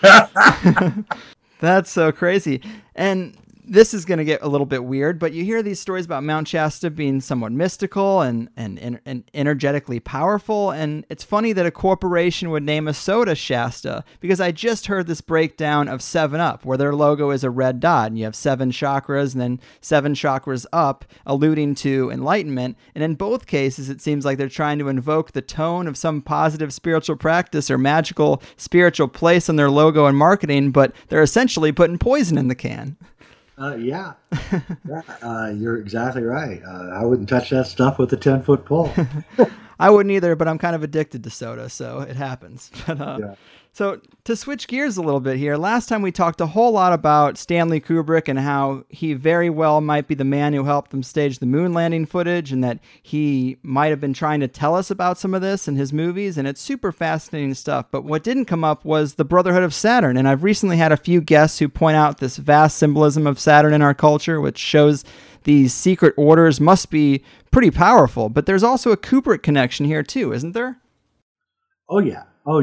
That's so crazy. And this is going to get a little bit weird, but you hear these stories about Mount Shasta being somewhat mystical and energetically powerful. And it's funny that a corporation would name a soda Shasta, because I just heard this breakdown of 7-Up, where their logo is a red dot, and you have 7 chakras and then 7 chakras up, alluding to enlightenment. And in both cases, it seems like they're trying to invoke the tone of some positive spiritual practice or magical spiritual place in their logo and marketing, but they're essentially putting poison in the can. Yeah, you're exactly right. I wouldn't touch that stuff with a 10-foot pole. I wouldn't either, but I'm kind of addicted to soda, so it happens. But, Yeah. So to switch gears a little bit here, last time we talked a whole lot about Stanley Kubrick and how he very well might be the man who helped them stage the moon landing footage, and that he might have been trying to tell us about some of this in his movies, and it's super fascinating stuff. But what didn't come up was the Brotherhood of Saturn, and I've recently had a few guests who point out this vast symbolism of Saturn in our culture, which shows these secret orders must be pretty powerful. But there's also a Kubrick connection here too, isn't there? Oh yeah.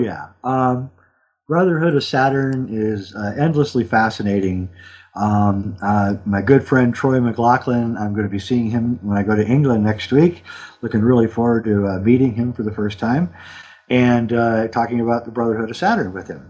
Brotherhood of Saturn is endlessly fascinating. My good friend Troy McLaughlin, I'm going to be seeing him when I go to England next week. Looking really forward to meeting him for the first time and talking about the Brotherhood of Saturn with him.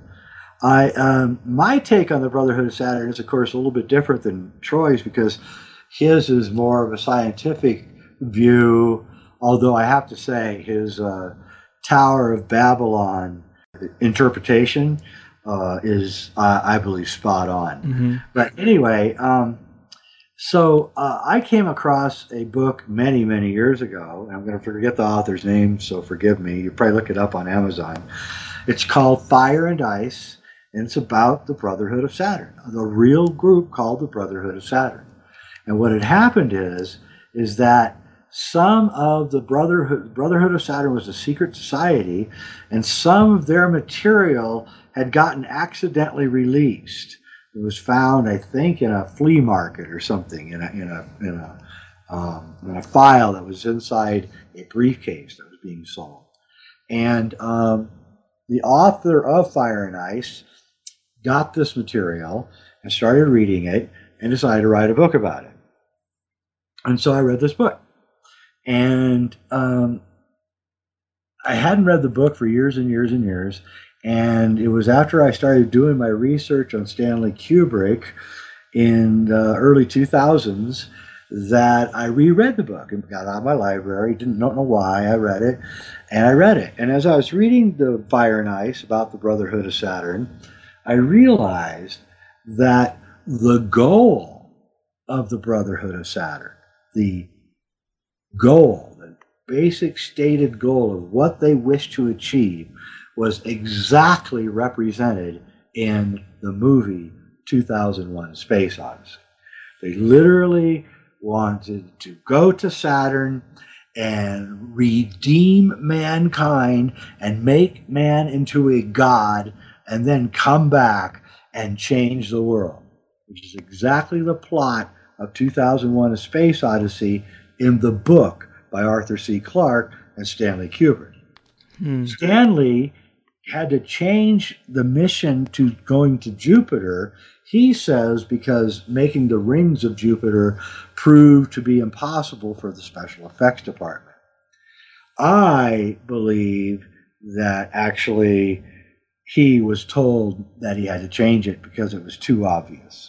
My take on the Brotherhood of Saturn is, of course, a little bit different than Troy's, because his is more of a scientific view, although I have to say his Tower of Babylon interpretation is, I believe, spot on. Mm-hmm. But anyway, so I came across a book many, many years ago. I'm going to forget the author's name, so forgive me. You probably look it up on Amazon. It's called Fire and Ice, and it's about the Brotherhood of Saturn, the real group called the Brotherhood of Saturn. And what had happened is that some of the Brotherhood of Saturn was a secret society, and some of their material had gotten accidentally released. It was found, I think, in a flea market or something, in a file that was inside a briefcase that was being sold. And the author of Fire and Ice got this material and started reading it and decided to write a book about it. And so I read this book. And I hadn't read the book for years and years and years. And it was after I started doing my research on Stanley Kubrick in the early 2000s that I reread the book and got out of my library. Don't know why. I read it. And as I was reading the Fire and Ice about the Brotherhood of Saturn, I realized that the goal of the Brotherhood of Saturn, the goal, the basic stated goal of what they wish to achieve, was exactly represented in the movie 2001: Space Odyssey. They literally wanted to go to Saturn and redeem mankind and make man into a god and then come back and change the world, which is exactly the plot of 2001: A Space Odyssey in the book by Arthur C. Clarke and Stanley Kubrick. Stanley had to change the mission to going to Jupiter, he says, because making the rings of Jupiter proved to be impossible for the special effects department. I believe that actually he was told that he had to change it because it was too obvious.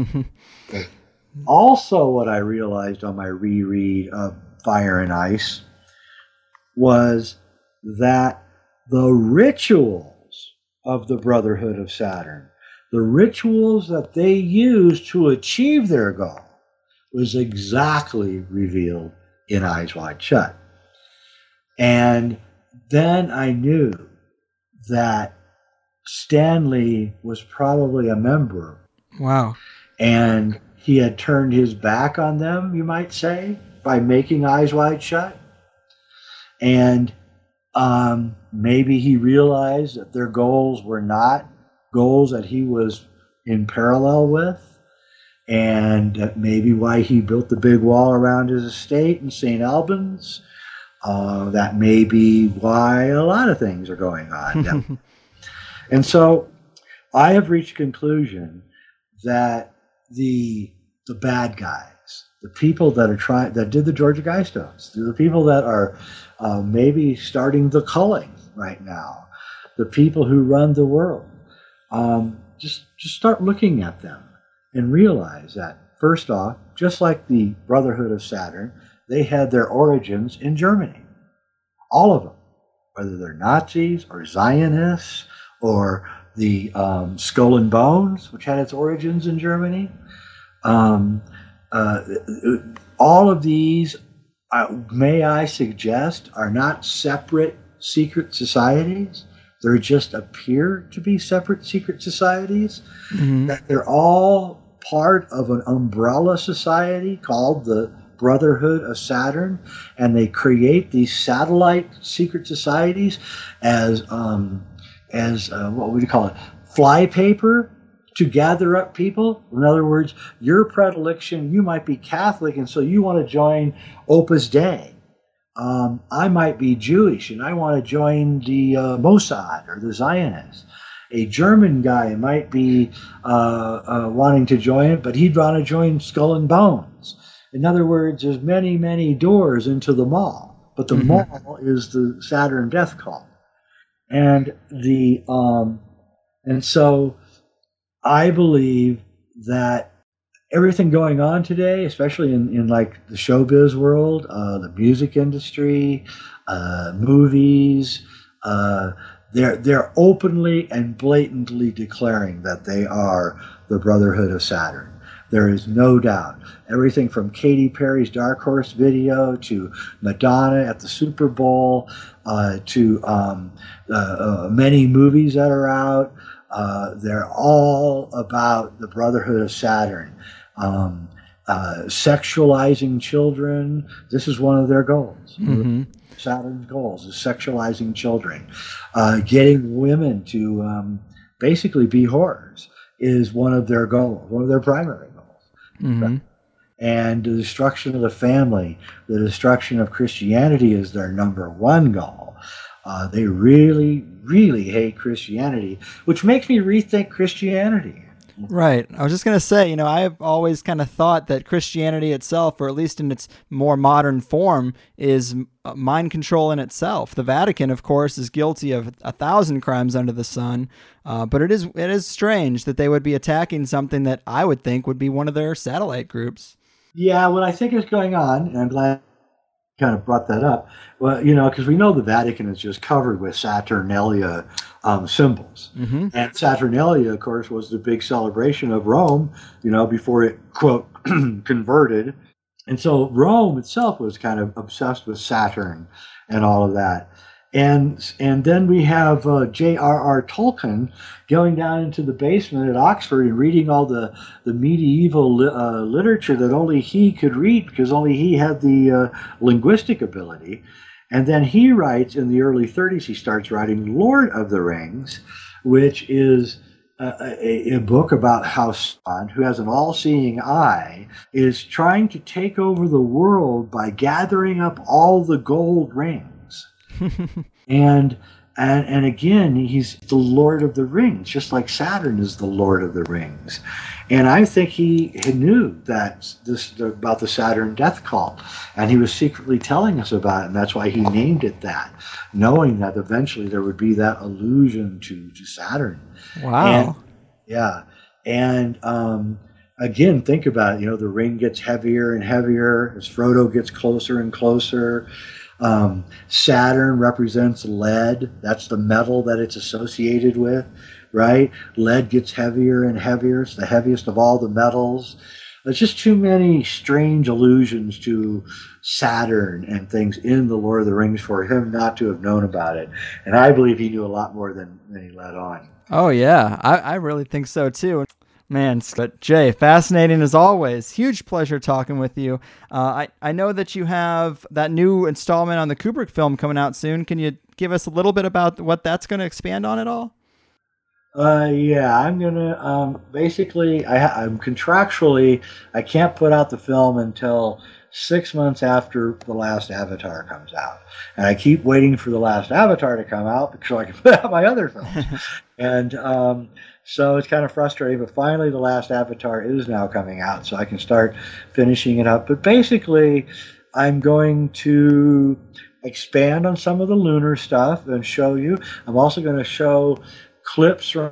Also, what I realized on my reread of Fire and Ice was that the rituals of the Brotherhood of Saturn, the rituals that they used to achieve their goal, was exactly revealed in Eyes Wide Shut. And then I knew that Stanley was probably a member. Wow. And he had turned his back on them, you might say, by making Eyes Wide Shut. And maybe he realized that their goals were not goals that he was in parallel with. And that maybe why he built the big wall around his estate in St. Albans. That may be why a lot of things are going on. And so I have reached a conclusion that the bad guys, the people that are that did the Georgia Guidestones, the people that are maybe starting the culling right now, the people who run the world, just start looking at them and realize that, first off, just like the Brotherhood of Saturn, they had their origins in Germany. All of them, whether they're Nazis or Zionists or the Skull and Bones, which had its origins in Germany. All of these, may I suggest, are not separate secret societies. They just appear to be separate secret societies. That they're all part of an umbrella society called the Brotherhood of Saturn, and they create these satellite secret societies as what would you call it, flypaper to gather up people. In other words, your predilection, you might be Catholic, and so you want to join Opus Dei. I might be Jewish, and I want to join the Mossad or the Zionists. A German guy might be wanting to join it, but he'd want to join Skull and Bones. In other words, there's many, many doors into the mall, but the mall is the Saturn death cult. And so I believe that everything going on today, especially in like the showbiz world, the music industry, movies, they're openly and blatantly declaring that they are the Brotherhood of Saturn. There is no doubt. Everything from Katy Perry's Dark Horse video to Madonna at the Super Bowl to many movies that are out, they're all about the Brotherhood of Saturn. Sexualizing children, this is one of their goals. Saturn's goals is sexualizing children. Getting women to basically be whores is one of their goals, one of their primary goals. And the destruction of the family, the destruction of Christianity is their number one goal. They really, really hate Christianity, which makes me rethink Christianity. Right. I was just going to say, I've always kind of thought that Christianity itself, or at least in its more modern form, is mind control in itself. The Vatican, of course, is guilty of 1,000 crimes under the sun, but it is strange that they would be attacking something that I would think would be one of their satellite groups. Yeah, what I think is going on, and I'm glad you kind of brought that up, well, because we know the Vatican is just covered with Saturnalia symbols. And Saturnalia, of course, was the big celebration of Rome, before it, quote, converted. And so Rome itself was kind of obsessed with Saturn and all of that. And then we have J.R.R. Tolkien going down into the basement at Oxford and reading all the medieval literature that only he could read because only he had the linguistic ability. And then he writes in the early 30s, he starts writing Lord of the Rings, which is a book about how Sauron, who has an all-seeing eye, is trying to take over the world by gathering up all the gold rings. and again, he's the Lord of the Rings, just like Saturn is the Lord of the Rings. And I think he knew that about the Saturn death cult, and he was secretly telling us about it, and that's why he named it that, knowing that eventually there would be that allusion to Saturn. Wow. And again, think about it. The ring gets heavier and heavier as Frodo gets closer and closer. Saturn represents lead. That's the metal that it's associated with, right? Lead gets heavier and heavier. It's the heaviest of all the metals. There's just too many strange allusions to Saturn and things in the Lord of the Rings for him not to have known about it. And I believe he knew a lot more than he let on. Oh, yeah. I really think so, too. Man, but Jay, fascinating as always. Huge pleasure talking with you. I know that you have that new installment on the Kubrick film coming out soon. Can you give us a little bit about what that's going to expand on at all? Yeah, I'm gonna basically. I'm contractually, I can't put out the film until 6 months after the last Avatar comes out, and I keep waiting for the last Avatar to come out so I can put out my other films. And so it's kind of frustrating, but finally the last Avatar is now coming out, so I can start finishing it up. But basically, I'm going to expand on some of the lunar stuff and show you. I'm also going to show clips from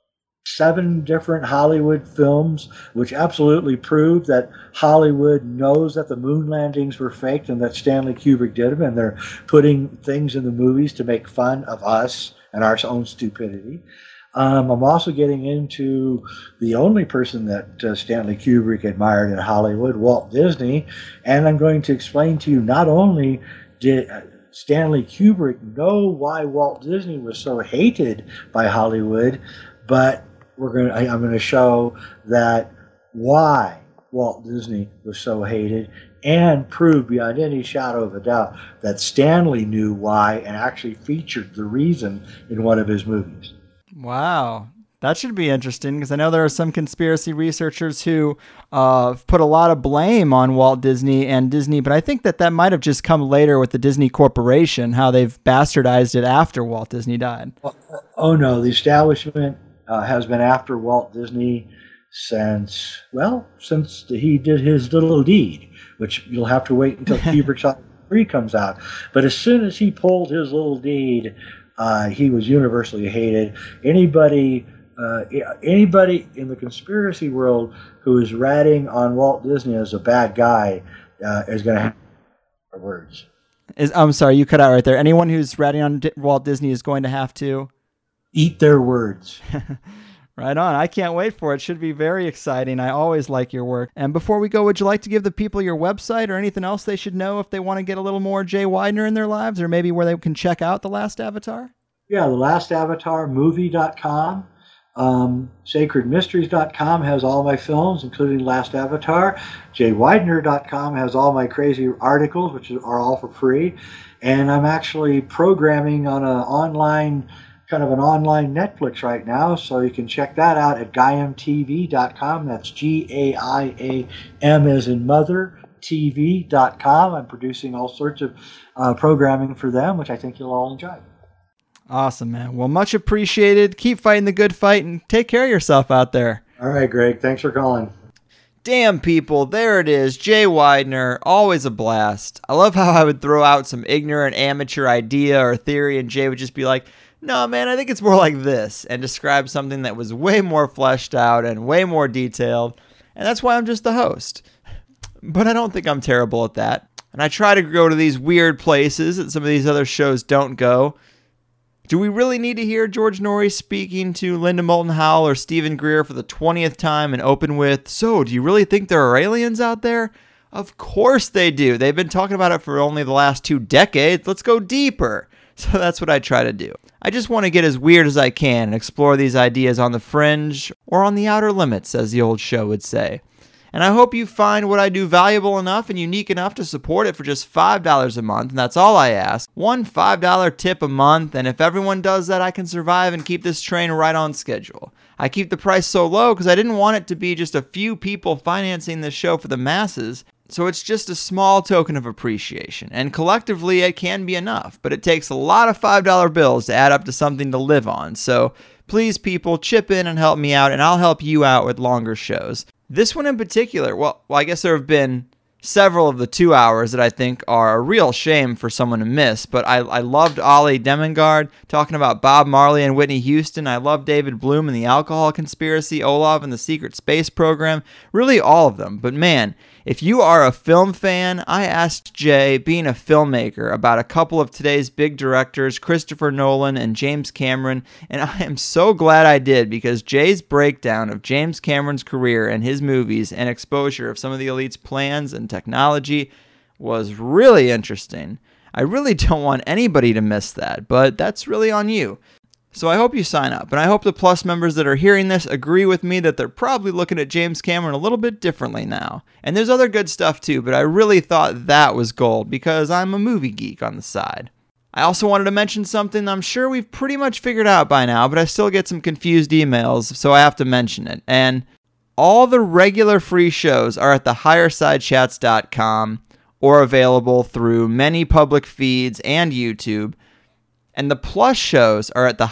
7 different Hollywood films, which absolutely prove that Hollywood knows that the moon landings were faked and that Stanley Kubrick did them, and they're putting things in the movies to make fun of us and our own stupidity. I'm also getting into the only person that Stanley Kubrick admired in Hollywood, Walt Disney, and I'm going to explain to you not only did Stanley Kubrick know why Walt Disney was so hated by Hollywood, but I'm going to show that why Walt Disney was so hated, and prove beyond any shadow of a doubt that Stanley knew why and actually featured the reason in one of his movies. Wow. That should be interesting, because I know there are some conspiracy researchers who put a lot of blame on Walt Disney and Disney, but I think that might have just come later with the Disney Corporation, how they've bastardized it after Walt Disney died. Oh no, the establishment has been after Walt Disney since he did his little deed, which you'll have to wait until Kubrick's 3 comes out. But as soon as he pulled his little deed, he was universally hated. Anybody in the conspiracy world who is ratting on Walt Disney as a bad guy is going to have words. I'm sorry, you cut out right there. Anyone who's ratting on Walt Disney is going to have to eat their words. Right on. I can't wait for it. Should be very exciting. I always like your work. And before we go, would you like to give the people your website or anything else they should know if they want to get a little more Jay Weidner in their lives, or maybe where they can check out The Last Avatar? Yeah, The Last Avatar movie.com. SacredMysteries.com has all my films, including Last Avatar. JayWeidner.com has all my crazy articles, which are all for free. And I'm actually programming on an online Netflix right now, so you can check that out at GaiamTV.com. That's GAIAM as in mother, TV.com. I'm producing all sorts of programming for them, which I think you'll all enjoy. Awesome, man. Well, much appreciated. Keep fighting the good fight and take care of yourself out there. All right, Greg. Thanks for calling. Damn, people, there it is. Jay Weidner, always a blast. I love how I would throw out some ignorant amateur idea or theory, and Jay would just be like, no, man, I think it's more like this, and describe something that was way more fleshed out and way more detailed, and that's why I'm just the host. But I don't think I'm terrible at that, and I try to go to these weird places that some of these other shows don't go. Do we really need to hear George Norrie speaking to Linda Moulton Howe or Stephen Greer for the 20th time and open with, so do you really think there are aliens out there? Of course they do. They've been talking about it for only the last 2 decades. Let's go deeper. So that's what I try to do. I just want to get as weird as I can and explore these ideas on the fringe, or on the outer limits, as the old show would say. And I hope you find what I do valuable enough and unique enough to support it for just $5 a month, and that's all I ask. One $5 tip a month, and if everyone does that, I can survive and keep this train right on schedule. I keep the price so low because I didn't want it to be just a few people financing this show for the masses, so it's just a small token of appreciation, and collectively it can be enough, but it takes a lot of $5 bills to add up to something to live on, so please people, chip in and help me out, and I'll help you out with longer shows. This one in particular, well, I guess there have been several of the 2 hours that I think are a real shame for someone to miss, but I loved Ollie Demengard talking about Bob Marley and Whitney Houston. I love David Bloom and the Alcohol Conspiracy, Olav and the Secret Space Program, really all of them. But man, if you are a film fan, I asked Jay, being a filmmaker, about a couple of today's big directors, Christopher Nolan and James Cameron, and I am so glad I did, because Jay's breakdown of James Cameron's career and his movies and exposure of some of the elite's plans and technology was really interesting. I really don't want anybody to miss that, but that's really on you. So I hope you sign up, and I hope the Plus members that are hearing this agree with me that they're probably looking at James Cameron a little bit differently now. And there's other good stuff too, but I really thought that was gold because I'm a movie geek on the side. I also wanted to mention something I'm sure we've pretty much figured out by now, but I still get some confused emails, so I have to mention it. And all the regular free shows are at thehighersidechats.com or available through many public feeds and YouTube. And the Plus shows are at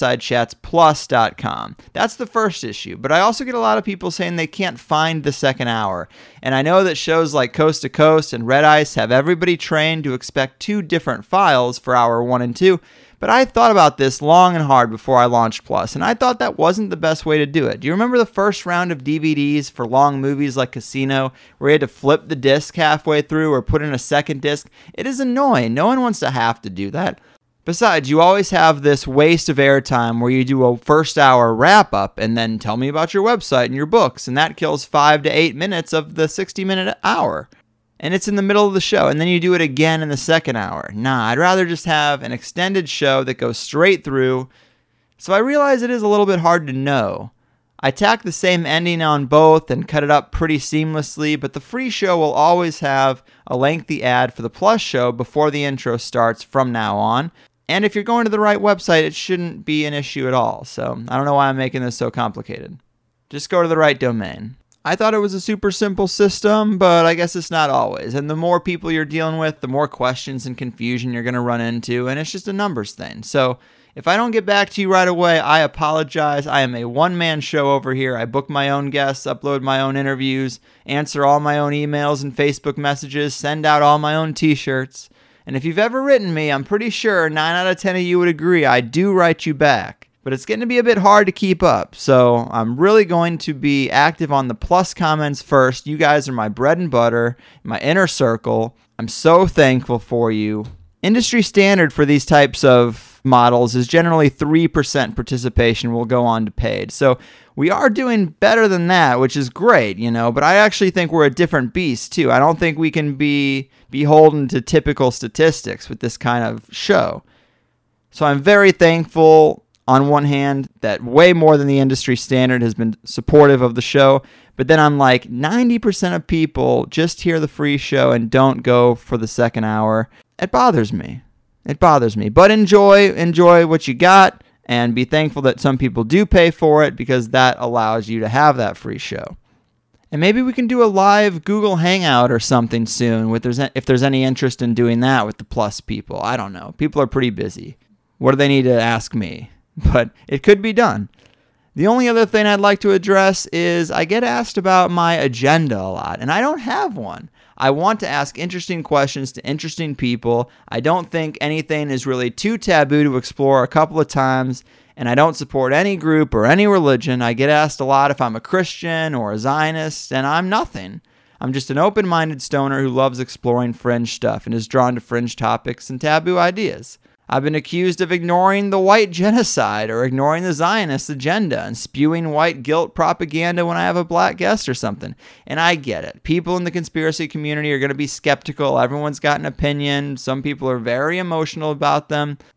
thehighersidechatsplus.com. That's the first issue. But I also get a lot of people saying they can't find the second hour. And I know that shows like Coast to Coast and Red Ice have everybody trained to expect 2 different files for hour 1 and 2. But I thought about this long and hard before I launched Plus, and I thought that wasn't the best way to do it. Do you remember the first round of DVDs for long movies like Casino, where you had to flip the disc halfway through or put in a second disc? It is annoying. No one wants to have to do that. Besides, you always have this waste of airtime where you do a first hour wrap up and then tell me about your website and your books, and that kills 5 to 8 minutes of the 60-minute hour. And it's in the middle of the show, and then you do it again in the second hour. Nah, I'd rather just have an extended show that goes straight through. So I realize it is a little bit hard to know. I tack the same ending on both and cut it up pretty seamlessly, but the free show will always have a lengthy ad for the Plus show before the intro starts from now on. And if you're going to the right website, it shouldn't be an issue at all. So I don't know why I'm making this so complicated. Just go to the right domain. I thought it was a super simple system, but I guess it's not always. And the more people you're dealing with, the more questions and confusion you're going to run into, and it's just a numbers thing. So if I don't get back to you right away, I apologize. I am a one-man show over here. I book my own guests, upload my own interviews, answer all my own emails and Facebook messages, send out all my own t-shirts. And if you've ever written me, I'm pretty sure 9 out of 10 of you would agree I do write you back. But it's getting to be a bit hard to keep up, so I'm really going to be active on the Plus comments first. You guys are my bread and butter, my inner circle. I'm so thankful for you. Industry standard for these types of models is generally 3% participation will go on to paid. So we are doing better than that, which is great, but I actually think we're a different beast too. I don't think we can be beholden to typical statistics with this kind of show. So I'm very thankful, on one hand, that way more than the industry standard has been supportive of the show, but then I'm like, 90% of people just hear the free show and don't go for the second hour. It bothers me. But enjoy what you got, and be thankful that some people do pay for it, because that allows you to have that free show. And maybe we can do a live Google Hangout or something soon if there's any interest in doing that with the Plus people. I don't know. People are pretty busy. What do they need to ask me? But it could be done. The only other thing I'd like to address is I get asked about my agenda a lot, and I don't have one. I want to ask interesting questions to interesting people. I don't think anything is really too taboo to explore a couple of times, and I don't support any group or any religion. I get asked a lot if I'm a Christian or a Zionist, and I'm nothing. I'm just an open-minded stoner who loves exploring fringe stuff and is drawn to fringe topics and taboo ideas. I've been accused of ignoring the white genocide or ignoring the Zionist agenda and spewing white guilt propaganda when I have a black guest or something. And I get it. People in the conspiracy community are going to be skeptical. Everyone's got an opinion. Some people are very emotional about them.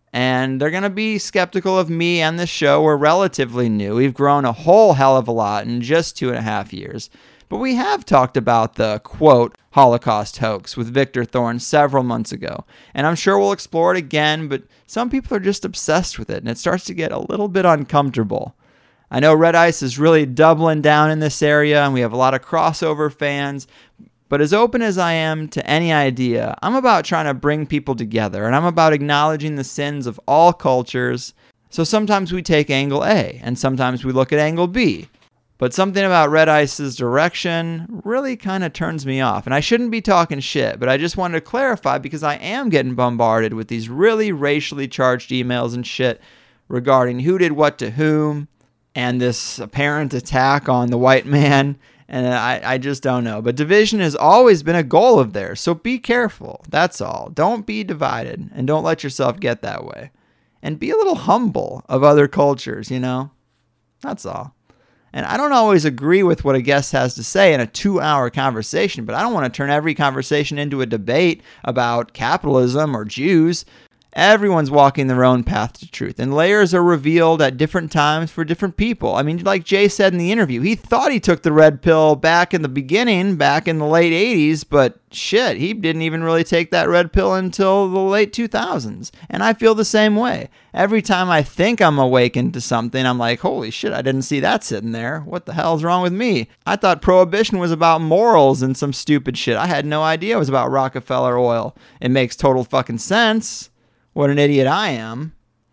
And they're going to be skeptical of me and the show. We're relatively new. We've grown a whole hell of a lot in just 2.5 years. But we have talked about the, quote, Holocaust hoax with Victor Thorne several months ago. And I'm sure we'll explore it again, but some people are just obsessed with it, and it starts to get a little bit uncomfortable. I know Red Ice is really doubling down in this area, and we have a lot of crossover fans. But as open as I am to any idea, I'm about trying to bring people together, and I'm about acknowledging the sins of all cultures. So sometimes we take angle A, and sometimes we look at angle B. But something about Red Ice's direction really kind of turns me off. And I shouldn't be talking shit, but I just wanted to clarify because I am getting bombarded with these really racially charged emails and shit regarding who did what to whom and this apparent attack on the white man. And I just don't know. But division has always been a goal of theirs, so be careful. That's all. Don't be divided, and don't let yourself get that way. And be a little humble of other cultures, you know? That's all. And I don't always agree with what a guest has to say in a 2-hour conversation, but I don't want to turn every conversation into a debate about capitalism or Jews. Everyone's walking their own path to truth, and layers are revealed at different times for different people. I mean, like Jay said in the interview, he thought he took the red pill back in the beginning, back in the late 80s, but shit, he didn't even really take that red pill until the late 2000s. And I feel the same way. Every time I think I'm awakened to something, I'm like, holy shit, I didn't see that sitting there. What the hell's wrong with me? I thought prohibition was about morals and some stupid shit. I had no idea it was about Rockefeller oil. It makes total fucking sense. What an idiot I am.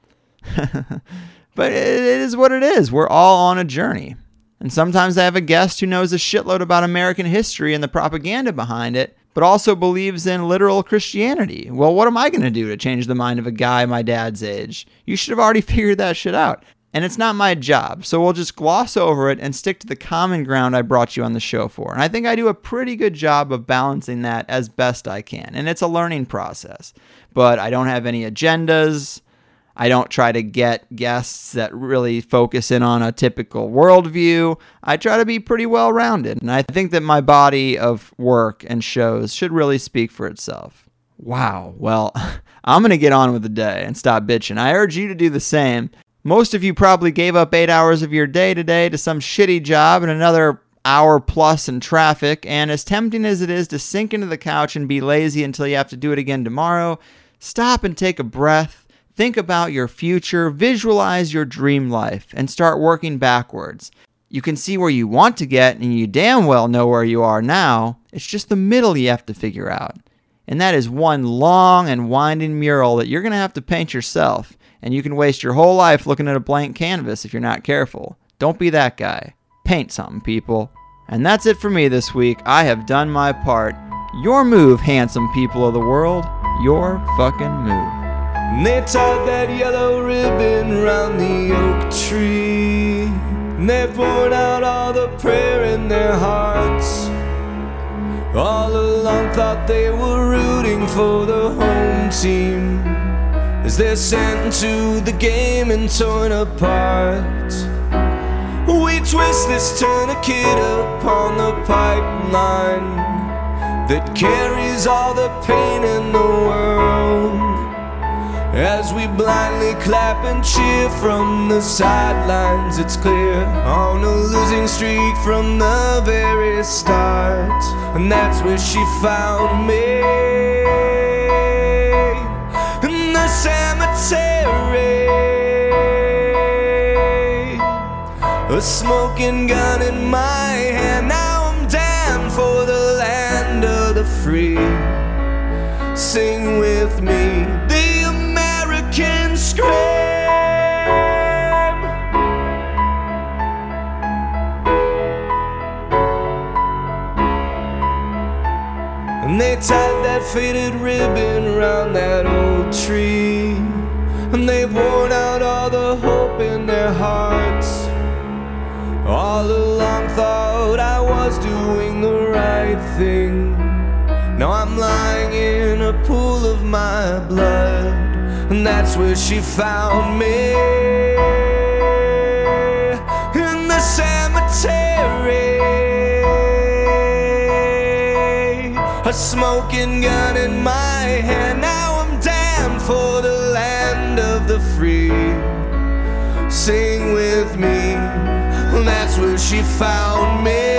But it is what it is. We're all on a journey. And sometimes I have a guest who knows a shitload about American history and the propaganda behind it, but also believes in literal Christianity. Well, what am I going to do to change the mind of a guy my dad's age? You should have already figured that shit out. And it's not my job, so we'll just gloss over it and stick to the common ground I brought you on the show for. And I think I do a pretty good job of balancing that as best I can. And it's a learning process. But I don't have any agendas. I don't try to get guests that really focus in on a typical worldview. I try to be pretty well-rounded. And I think that my body of work and shows should really speak for itself. Wow. Well, I'm going to get on with the day and stop bitching. I urge you to do the same. Most of you probably gave up 8 hours of your day today to some shitty job and another hour plus in traffic. And as tempting as it is to sink into the couch and be lazy until you have to do it again tomorrow, stop and take a breath. Think about your future, visualize your dream life, and start working backwards. You can see where you want to get, and you damn well know where you are now. It's just the middle you have to figure out. And that is one long and winding mural that you're going to have to paint yourself. And you can waste your whole life looking at a blank canvas if you're not careful. Don't be that guy. Paint something, people. And that's it for me this week. I have done my part. Your move, handsome people of the world. Your fucking move. And they tied that yellow ribbon round the oak tree. And they poured out all the prayer in their hearts. All along thought they were rooting for the home team, as they're sent into the game and torn apart. We twist this tourniquet upon the pipeline that carries all the pain in the world, as we blindly clap and cheer from the sidelines. It's clear, on a losing streak from the very start. And that's where she found me, in the cemetery, a smoking gun in my hand. Now I'm down for the land of the free. Sing with me the American scream. And they tied that faded ribbon around that old tree, and they poured out all the hope in their hearts. All along thought I was doing the right thing. Now I'm lying in a pool of my blood, and that's where she found me, in the cemetery, a smoking gun in my hand. Now I'm down for the land of she found me.